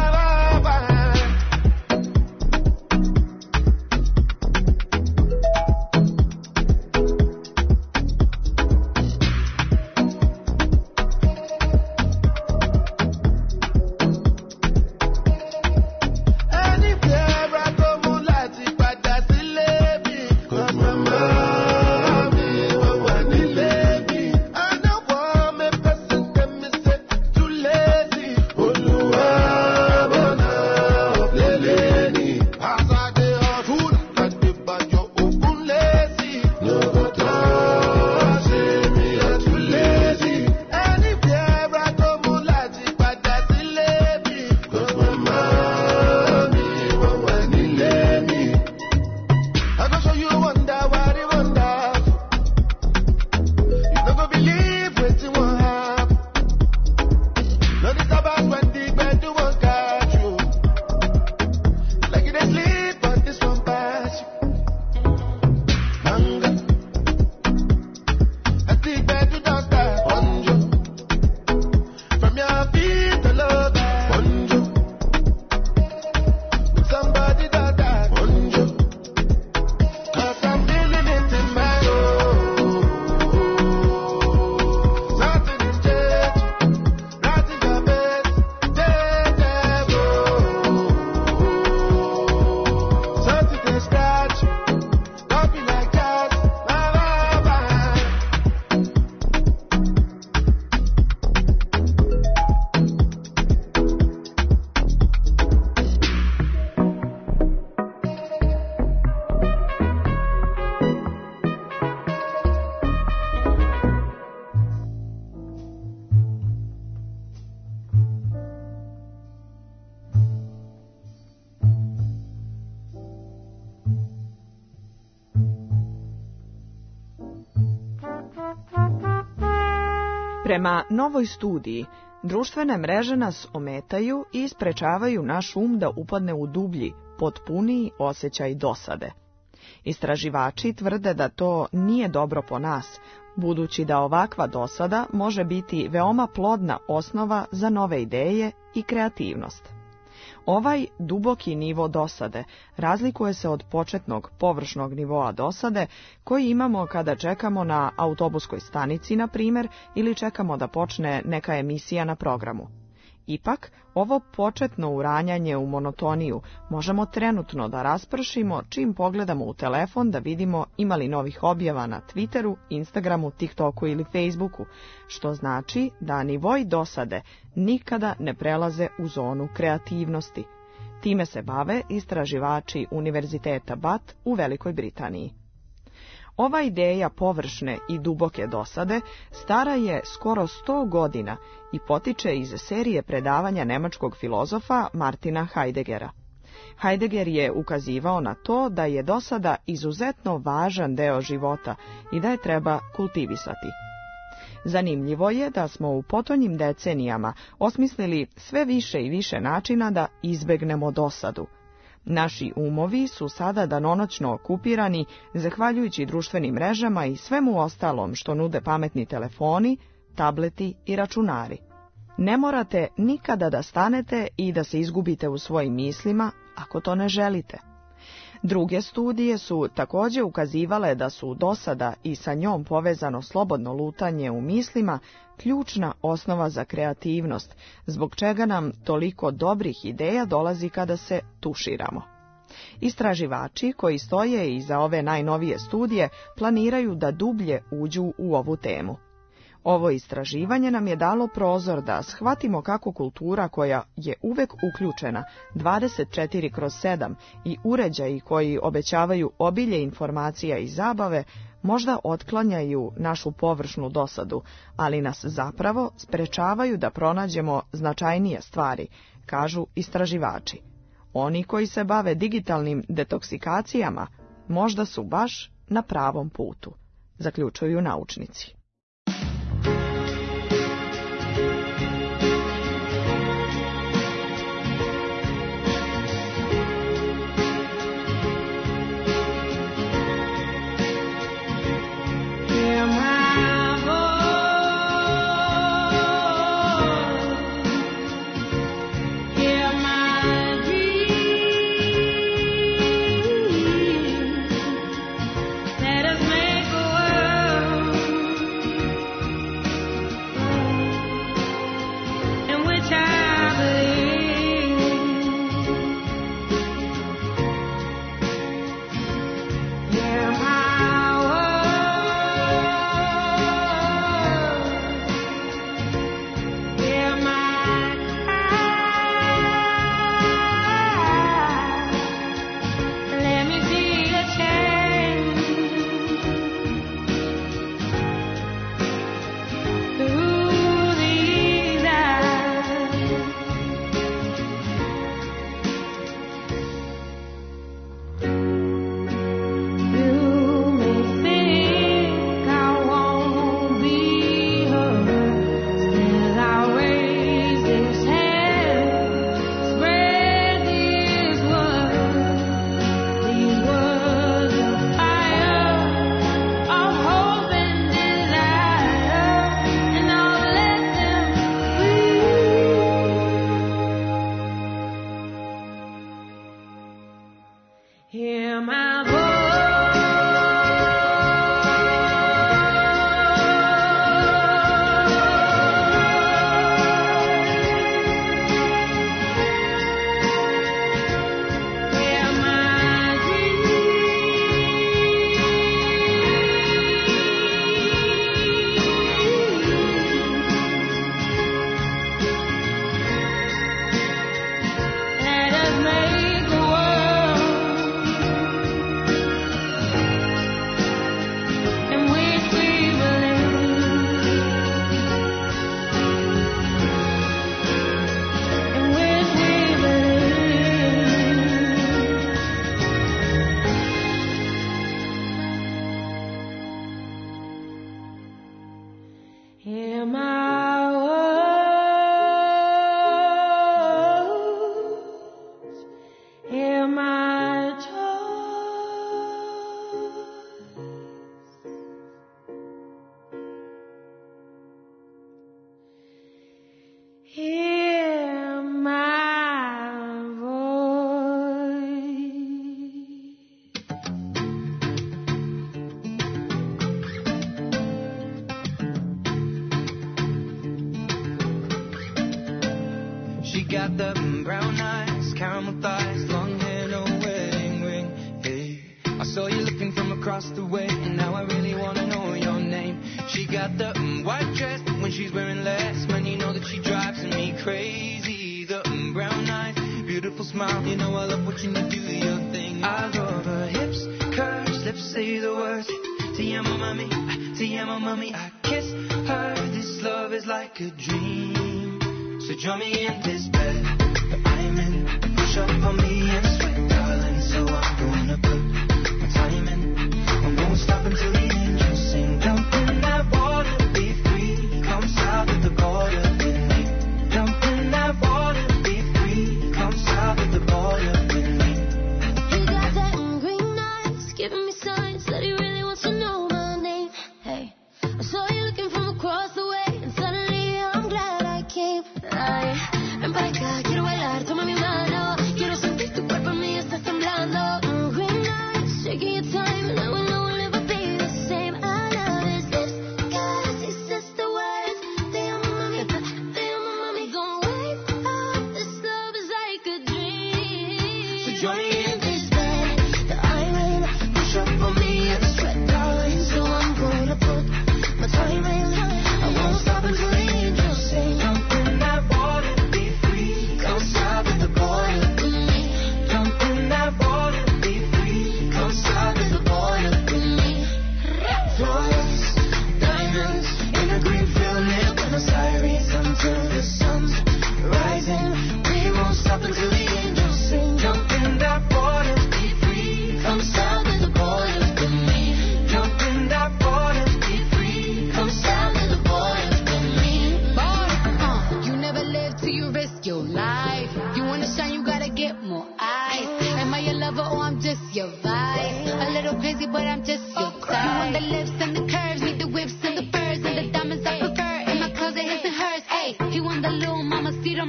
anywhere I go mo láti padà sílé mi. 'Cause mama mi wọ́n wà nílé mi. I don't want me person tell me say too lazy. Olúwa bọ̀nà ọ̀flẹ̀lẹ̀ ni. As I dey hustle like I dey bayo okun lazy. No go talk say me I too lazy. Anywhere I go mo láti padà sílé mi. 'Cause mama mi wọ́n wà nílé mi. I go show you wonder, worry, wonder. You no go believe wetin wan happen. No disturbance when the gbedu wan catch you. Like you dey sleep, but this one pass you. Banga. As the gbedu don start, bonjo. From your feet all over, bonjo. With somebody that bonjo. 'Cause I'm feeling it in my soul. Nothing is changing, nothing your best, something they scratch, don't be like that, Prema novoj studiji, društvene mreže nas ometaju i sprečavaju naš um da upadne u dublji, potpuniji osjećaj dosade. Istraživači tvrde da to nije dobro po nas, budući da ovakva dosada može biti veoma plodna osnova za nove ideje i kreativnost. Ovaj duboki nivo dosade razlikuje se od početnog površnog nivoa dosade koji imamo kada čekamo na autobuskoj stanici, na primjer, ili čekamo da počne neka emisija na programu. Ipak, ovo početno uranjanje u monotoniju možemo trenutno da raspršimo čim pogledamo u telefon da vidimo ima li novih objava na Twitteru, Instagramu, TikToku ili Facebooku, što znači da nivoi dosade nikada ne prelaze u zonu kreativnosti. Time se bave istraživači Univerziteta Bath u Velikoj Britaniji. Ova ideja površne i duboke dosade stara je skoro 100 godina i potiče iz serije predavanja nemačkog filozofa Martina Heideggera. Heidegger je ukazivao na to da je dosada izuzetno važan deo života i da je treba kultivisati. Zanimljivo je da smo u potonjim decenijama osmislili sve više i više načina da izbegnemo dosadu. Naši umovi su sada danonoćno okupirani zahvaljujući društvenim mrežama i svemu ostalom što nude pametni telefoni, tableti i računari. Ne morate nikada da stanete i da se izgubite u svojim mislima ako to ne želite. Druge studije su također ukazivale da su dosada i sa njom povezano slobodno lutanje u mislima ključna osnova za kreativnost, zbog čega nam toliko dobrih ideja dolazi kada se tuširamo. Istraživači koji stoje iza ove najnovije studije planiraju da dublje uđu u ovu temu. Ovo istraživanje nam je dalo prozor da shvatimo kako kultura koja je uvek uključena 24/7 i uređaji koji obećavaju obilje informacija i zabave možda otklanjaju našu površnu dosadu, ali nas zapravo sprečavaju da pronađemo značajnije stvari, kažu istraživači. Oni koji se bave digitalnim detoksikacijama možda su baš na pravom putu, zaključuju naučnici. got the brown eyes, caramel thighs, long hair, no wedding ring. Hey, I saw you looking from across the way, and now I really wanna know your name. She got the white dress when she's wearing less, man, you know that she drives me crazy. The brown eyes, beautiful smile, you know I love watching you do your thing. I love her hips, curves, lips say the words. Te amo, mami, I kiss her. This love is like a dream. So join me in this bed that I'm in. Push up on me and sweat, darling. So I'm gonna put my time in. I won't stop until the angels sing. Jump in that water, be free.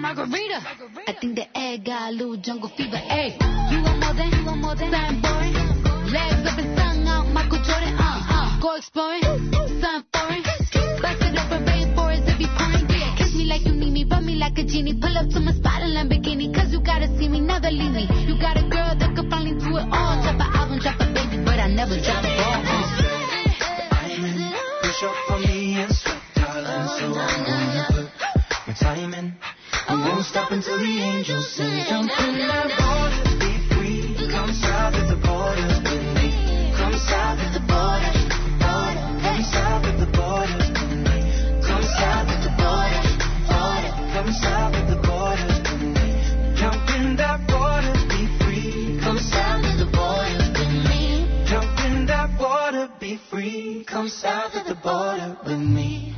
margarita. I think the egg got a little jungle fever. Hey, you want more than something boring. Legs up and tongue out, Michael Jordan. Go exploring, something foreign. Bust it open, rainforest if you pouring. Yeah, kiss me like you need me, rub me like a genie. Pull up to my spot in Lamborghini, cause you gotta see me, never leave me. You got a girl that could finally do it all. Drop an album, drop a baby, but I never drop a ball. Push up for me and sweat, darling. So I'm gonna put my time in. I won't stop until the angels sing. Jump in that water, be free. Come south of the border with me. Come south of the border, border. Come south of the border with me. Come south of the border, border. Come south of the border with me. Jump in that water, be free. Come south of the border with me. Jump in that water, be free. Come south of the border with me.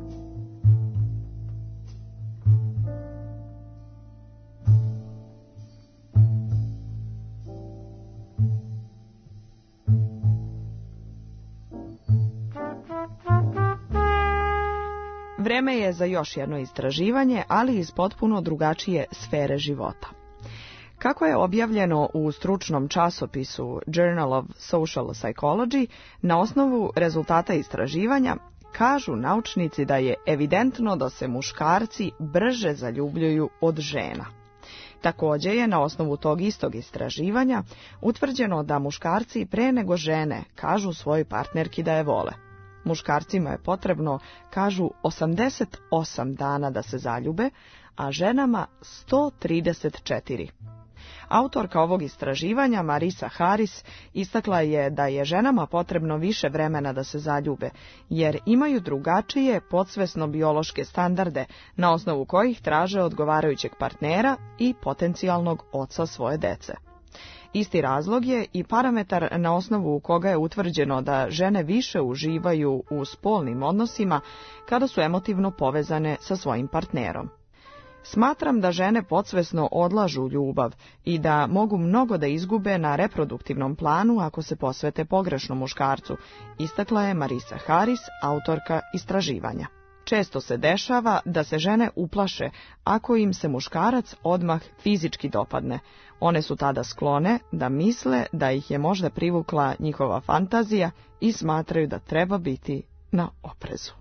Vreme je za još jedno istraživanje, ali iz potpuno drugačije sfere života. Kako je objavljeno u stručnom časopisu Journal of Social Psychology, na osnovu rezultata istraživanja, kažu naučnici da je evidentno da se muškarci brže zaljubljuju od žena. Također je na osnovu tog istog istraživanja utvrđeno da muškarci pre nego žene kažu svojoj partnerki da je vole. Muškarcima je potrebno, kažu, 88 dana da se zaljube, a ženama 134. Autorka ovog istraživanja, Marisa Harris, istakla je da je ženama potrebno više vremena da se zaljube, jer imaju drugačije podsvesno biološke standarde na osnovu kojih traže odgovarajućeg partnera i potencijalnog oca svoje dece. Isti razlog je i parametar na osnovu koga je utvrđeno da žene više uživaju u spolnim odnosima kada su emotivno povezane sa svojim partnerom. Smatram da žene podsvesno odlažu ljubav i da mogu mnogo da izgube na reproduktivnom planu ako se posvete pogrešnom muškarcu, istakla je Marisa Harris, autorka istraživanja. Često se dešava da se žene uplaše ako im se muškarac odmah fizički dopadne. One su tada sklone da misle da ih je možda privukla njihova fantazija i smatraju da treba biti na oprezu.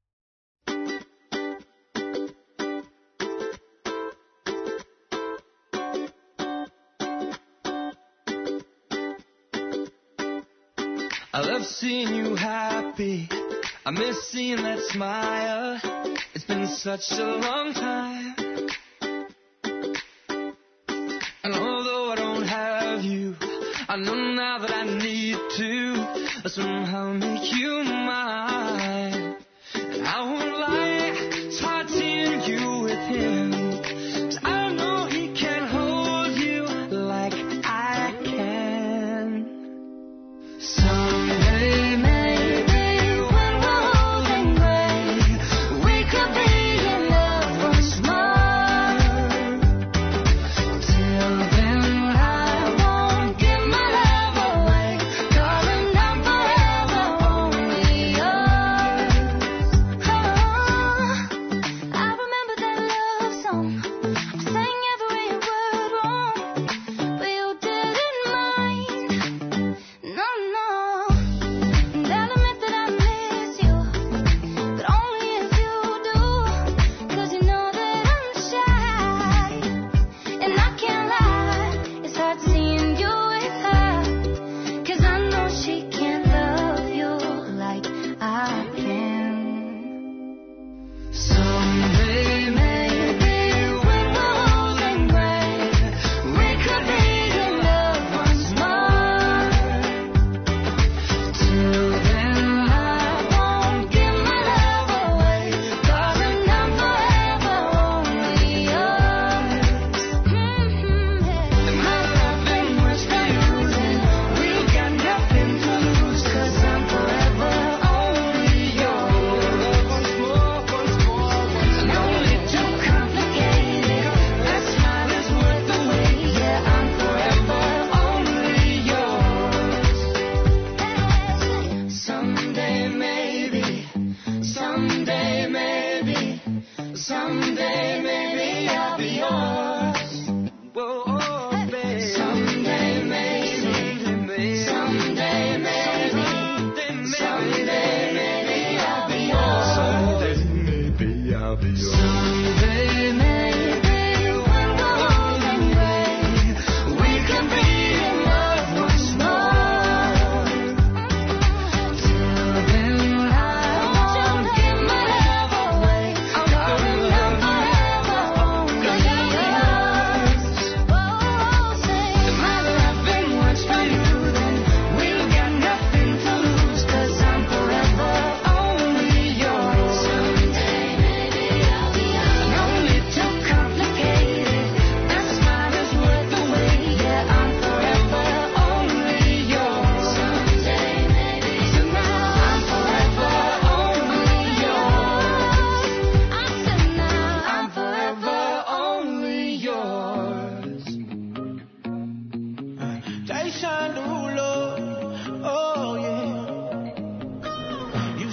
I love seeing you happy. I miss seeing that smile. It's been such a long time. And although I don't have you, I know now that I need to somehow make you mine. And I won't lie, it's hard seeing you with him. 'Cause I know he can't hold you like I can. Someday maybe when we're old and gray, we could be in love once more. Till then I won't give my love away, darling, I'm forever only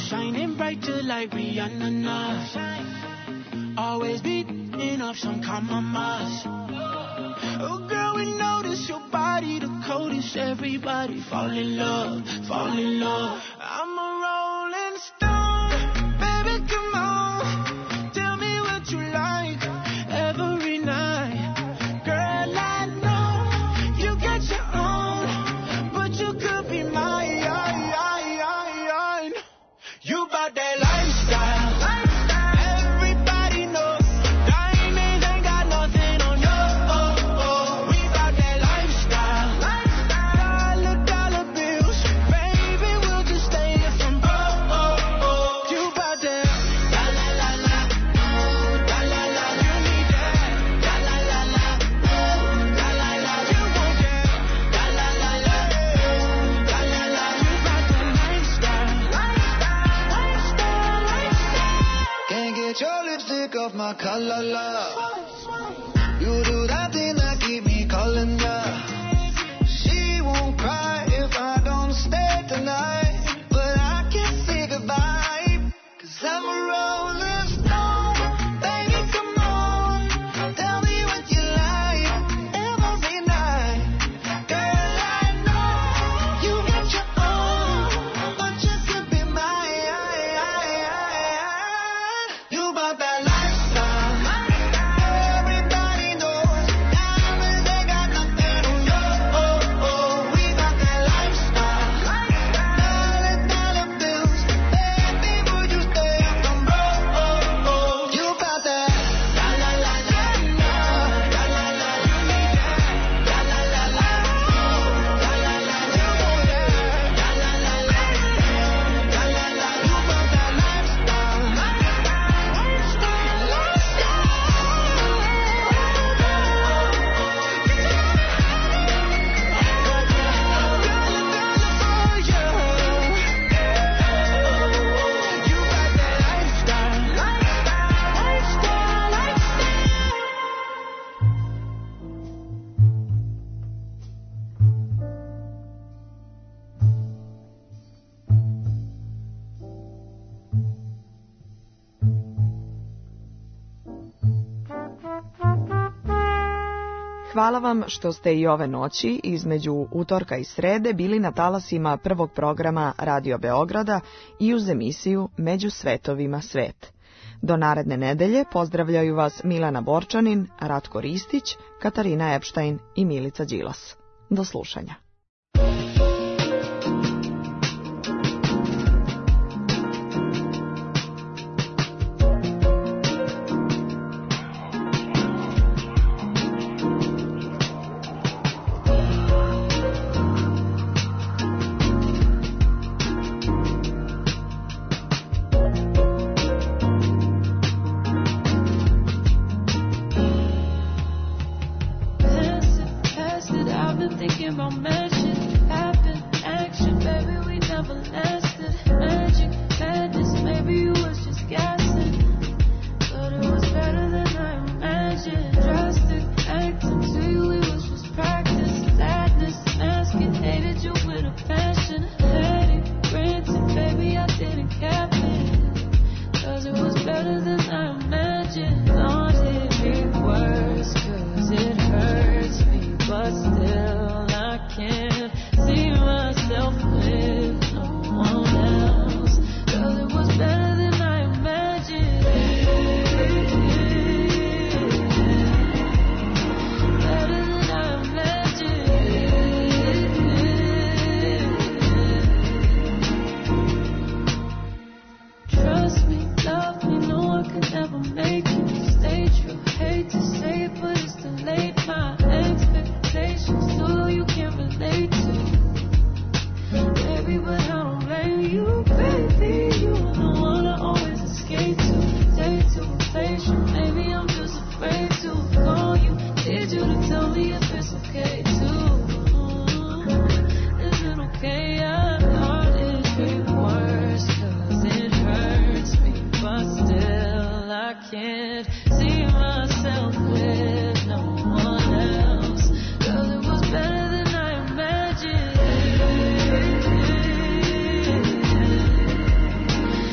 shining brighter like Rihanna now. Always beating off some compromise. Oh girl, we notice your body the coldest. Everybody fall in love, fall in love. I'm a rolling stone, baby, come on. Tell me what you like every night. Girl, I know you got your own, but you could be mine. You bout that lifestyle. Everybody knows diamonds ain't got nothing on you. We bout that lifestyle. Dollar bills, baby, we'll just stay here from broke. You bout that la la la la, la la la. You need that la la la la, la la la. You want that la la la la, la la la. You bout that lifestyle. Can't get your lipstick off my collar, love. You do that thing that keep me calling ya. She won't cry if I don't stay tonight, but I can't say goodbye, 'cause I'm a rolling stone. Baby, come on, tell me what you like every night. Girl, I know you got your own, but you could be mine. You bout that lifestyle. Everybody knows diamonds ain't got nothing on you. We got that lifestyle. Dollar bills, baby, would you stay from broke? You bout that la la la la, la la la. You need that la la la la, la la la. You want that la la la la, la la la. You bout that lifestyle. Hvala vam što ste i ove noći između utorka i srede bili na talasima prvog programa Radio Beograda i uz emisiju Među svetovima svet. Do naredne nedelje pozdravljaju vas Milana Borčanin, Ratko Ristić, Katarina Epštajn i Milica Đilas. Do slušanja. Thinking about magic, happen, action, baby, we never lasted. Magic, madness, maybe you was just guessing, but it was better than I imagined. Drastic acting to you, it was just practice. Sadness, masking, hated you with a passion. Headache, granted, baby, I didn't cap it, 'cause it was better than I imagined. Thought it'd be worse, 'cause it hurts me, but still I can't see myself with no one else, 'cause it was better than I imagined. Better than I imagined. Trust me, love me, no I could never make it. Stay true, hate to say it, but it's too late. My expectations, so you can't relate to. Baby, but I don't blame you, baby. You are the one I always escape to. Take too impatient, maybe I'm just afraid to call you. Need you to tell me if it's okay too. Is it okay? I thought it'd be worse, 'cause it hurts me, but still I can't see myself with no one else, 'cause it was better than I imagined.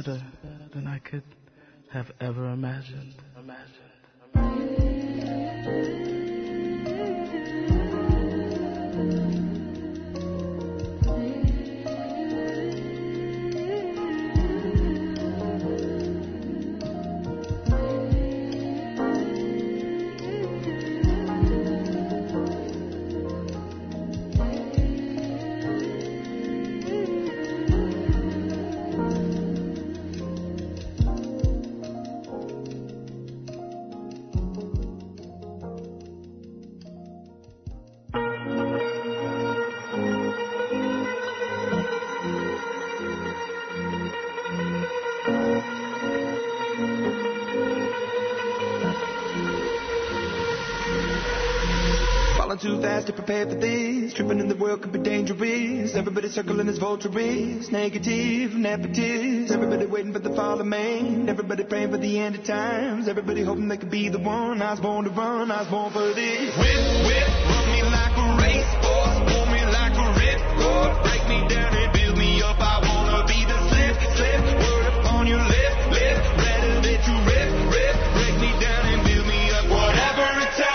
better than I could have ever imagined. Too fast to prepare for this. Tripping in the world could be dangerous. Everybody circling as vultures. Negative, nepotist. Everybody waiting for the fall of man. Everybody praying for the end of times. Everybody hoping they could be the one. I was born to run, I was born for this. Whip, run me like a racehorse. Pull me like a ripcord. Break me down and build me up. I wanna be the slip. Word upon your lip. Ready that you rip. Break me down and build me up. Whatever it takes.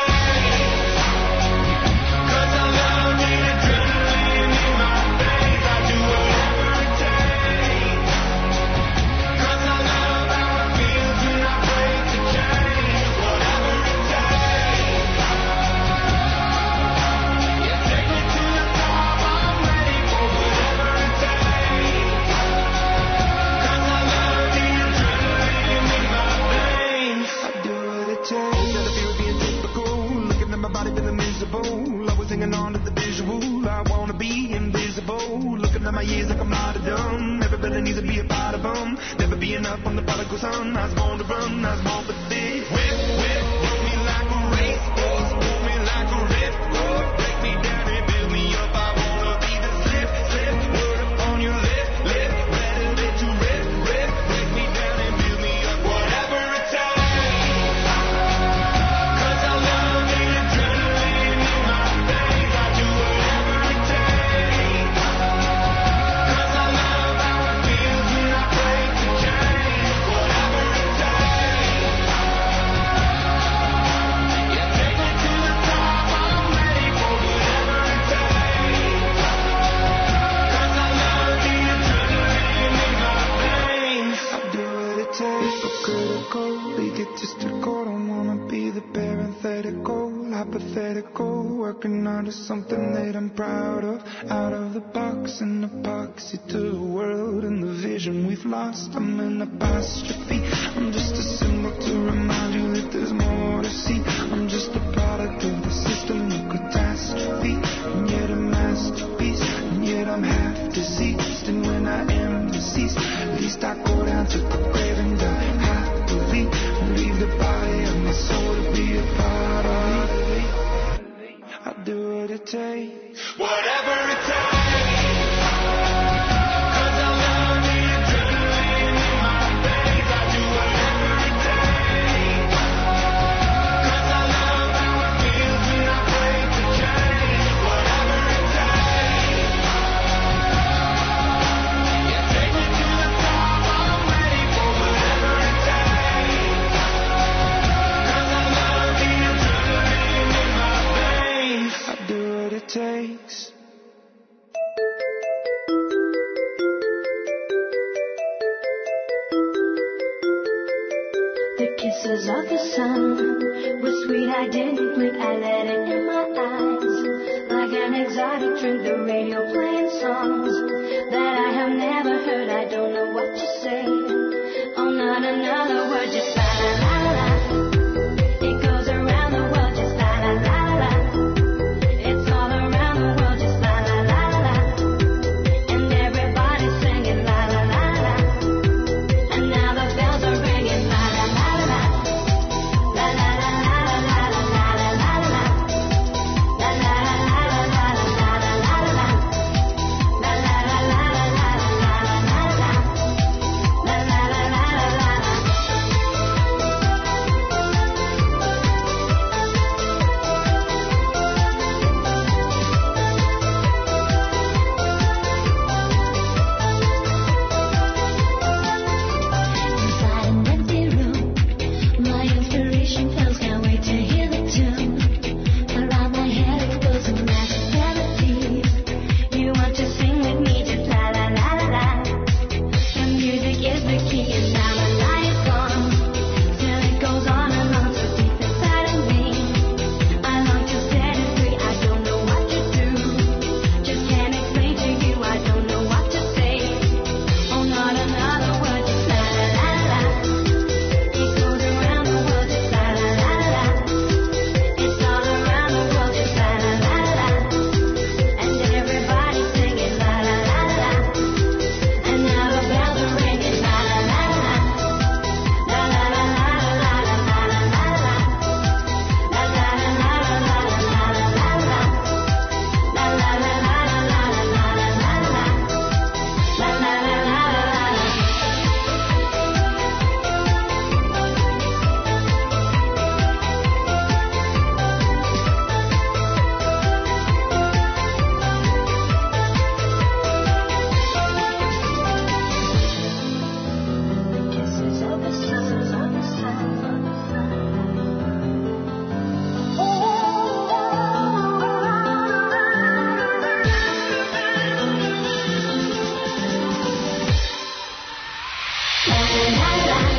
Hanging on to the visual, I wanna be invisible. Looking at my years like I'm not a dumb. Everybody needs to be a part of them. Never be enough on the prodigal son. I was born to run, I was born for this. Whip, roll me like a racehorse. Pull me like a ripcord. Break me down and build me up. I wanna be the slip. Word upon your lip. Ready that you rip. Break me down and build me up. Whatever it takes. Egotistical, don't wanna be the parenthetical, hypothetical, working out of something that I'm proud of, out of the box, an epoxy to the world and the vision we've lost. I'm an apostrophe, I'm just a symbol to remind you that there's more to see. I'm just a product of the system of catastrophe, and yet a masterpiece, and yet I'm half deceased. And when I am deceased, at least I go down to the grave and die happily, and leave the body of my soul to be a part of me. I'll do what it takes, whatever it takes. Takes. The kisses of the sun were sweet, I didn't blink, I let it in my eyes. Like an exotic drink, the radio playing songs that I have never heard, I don't know what to say. Oh, not another word, just la la la la. It goes around the world, just la la la la. It's all around the world, just la la la la. And everybody's singing la la la la. And now the bells are ringing la la la la. La la la la la la la la la la. La la la la la la la la la la. La la la la la la la la la. La la la la la la.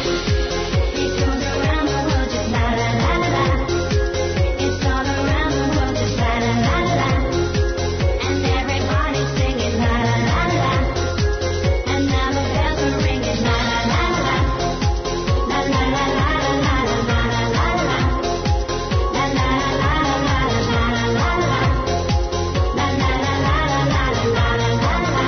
It goes around the world just la la la la la. It's all around the world just la la la la la. And everybody's singing la la la la la. And now the bells are ringing la la la la la. La la la la la la la la la la la. La la la la la la la la la la. La la la la la la la la la la. La la la la la la la la la.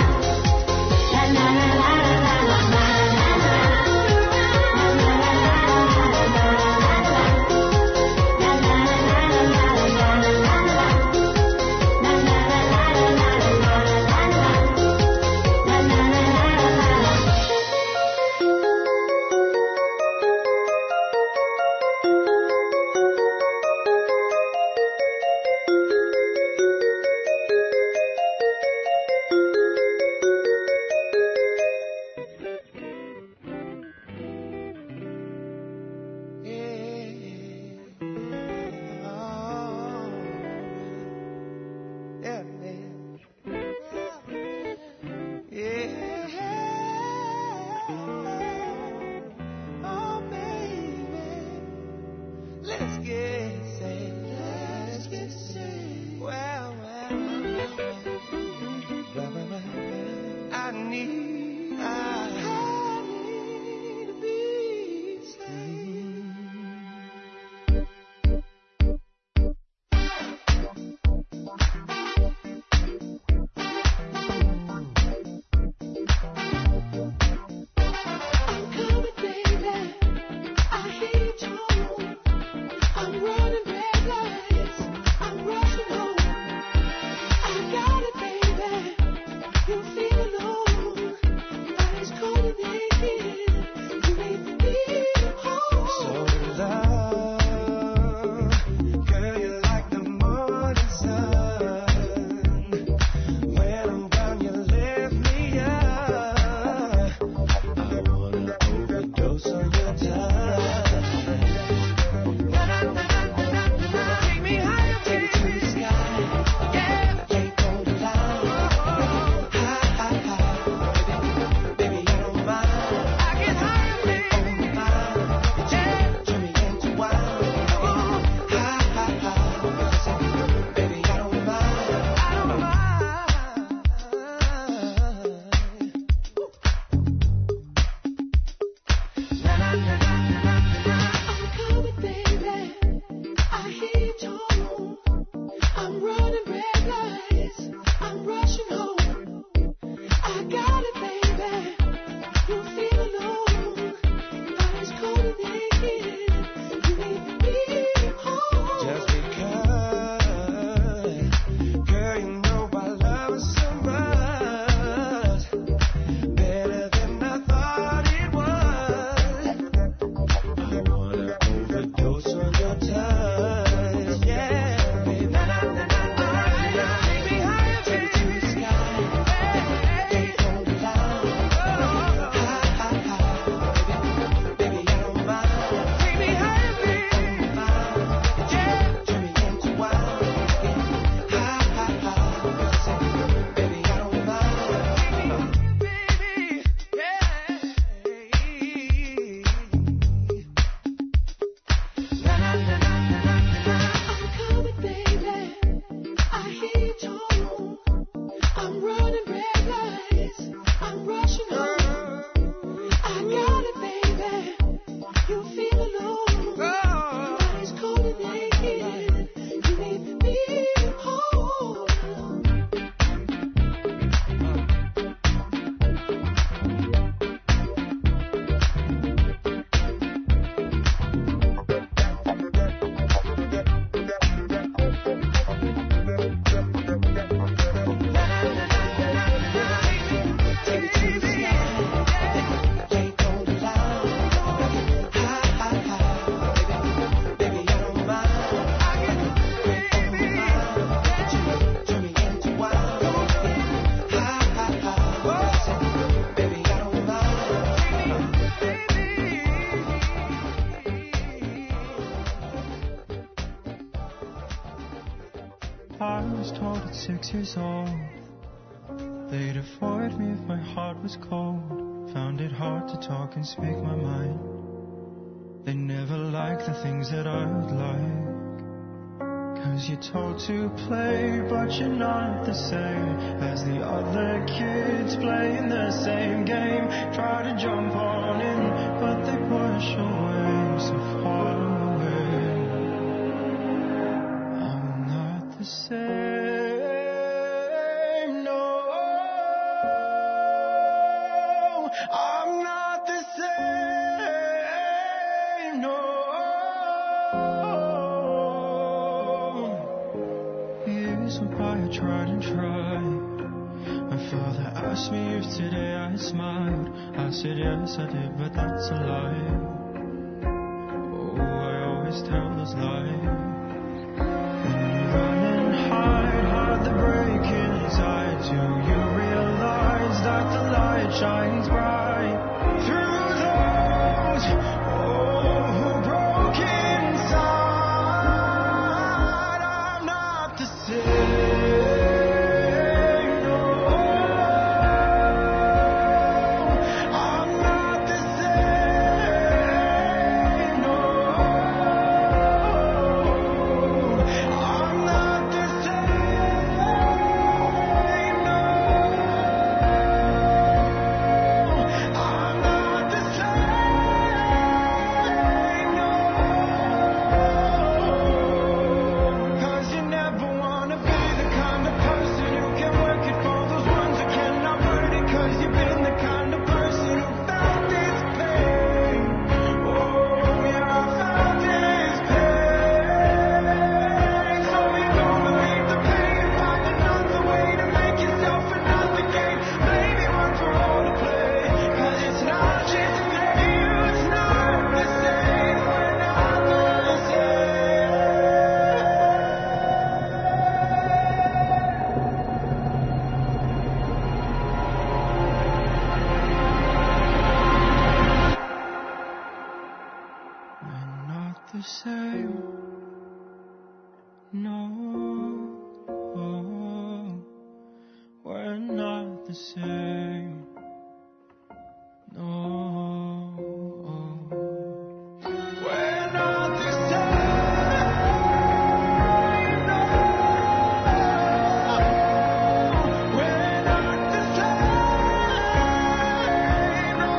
I was told at 6 years old they'd avoid me if my heart was cold. Found it hard to talk and speak my mind. They never like the things that I'd like. 'Cause you're told to play, but you're not the same as the other kids playing the same game. Try to jump on in, but they push away so far away. I'm not the same, no. I'm not the same, no. Years went by, I tried and tried. My father asked me if today I smiled. I said yes I did, but that's a lie. Oh, I always tell those lies. When you run and hide the break inside. Do you realize that the light shines bright through those who broke inside? I'm not the same, no. I'm not the same, no. I'm not the same, no. I'm not the same, no. 'Cause you never wanna be the kind of person who can work it for those ones who cannot word it. 'Cause you've been the kind of person who found this pain. Oh, yeah, I found this pain. So you don't believe the pain, find another way to make yourself another game. Maybe one for all to play. 'Cause it's not just me, it's not the same. We're not the same. We're not the same. No, we're not the same. No, we're not the same. No, we're not the same. No.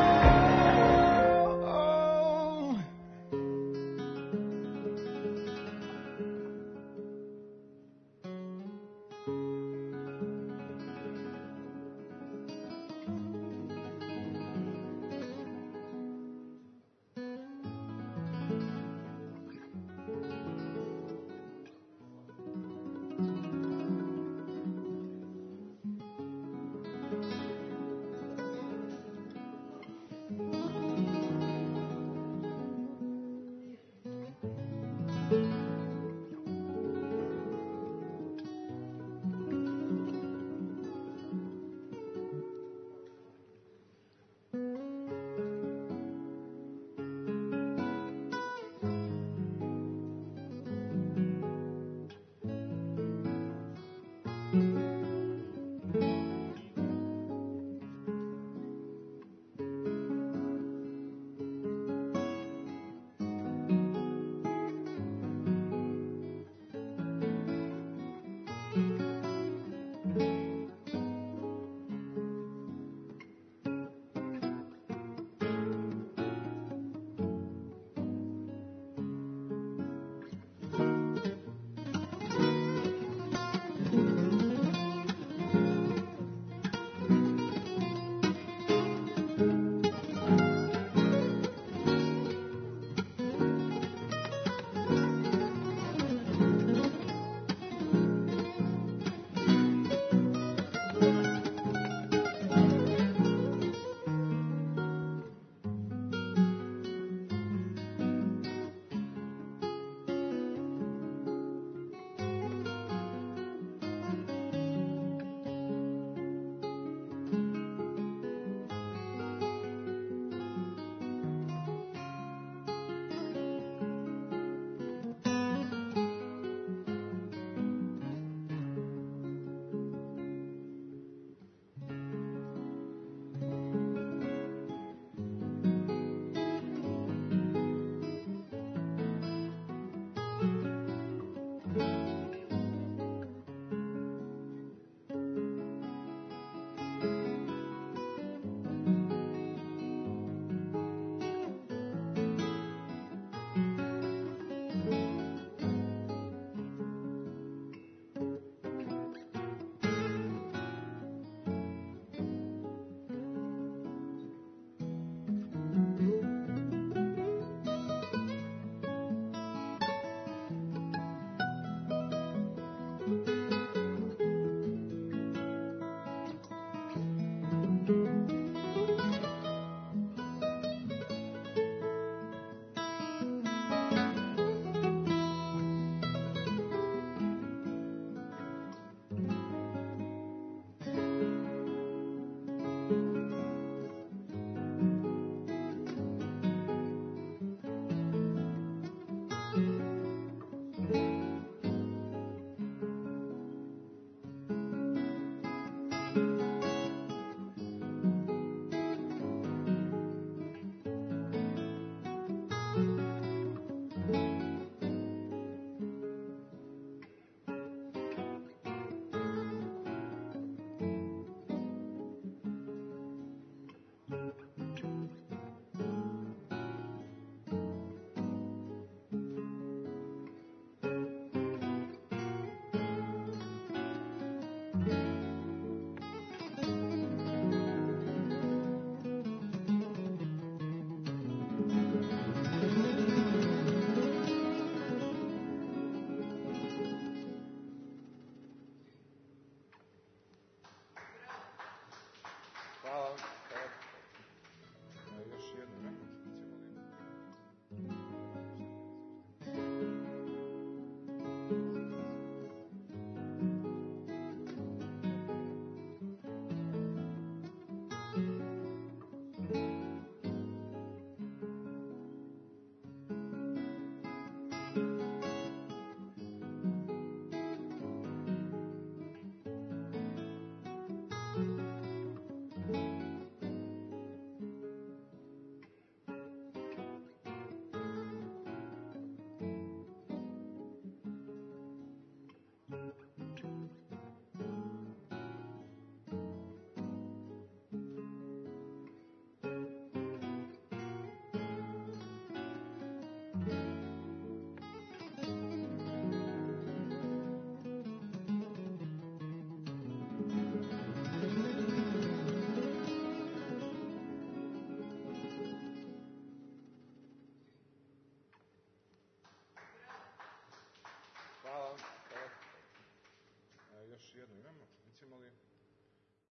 još jedno imamo, recimo li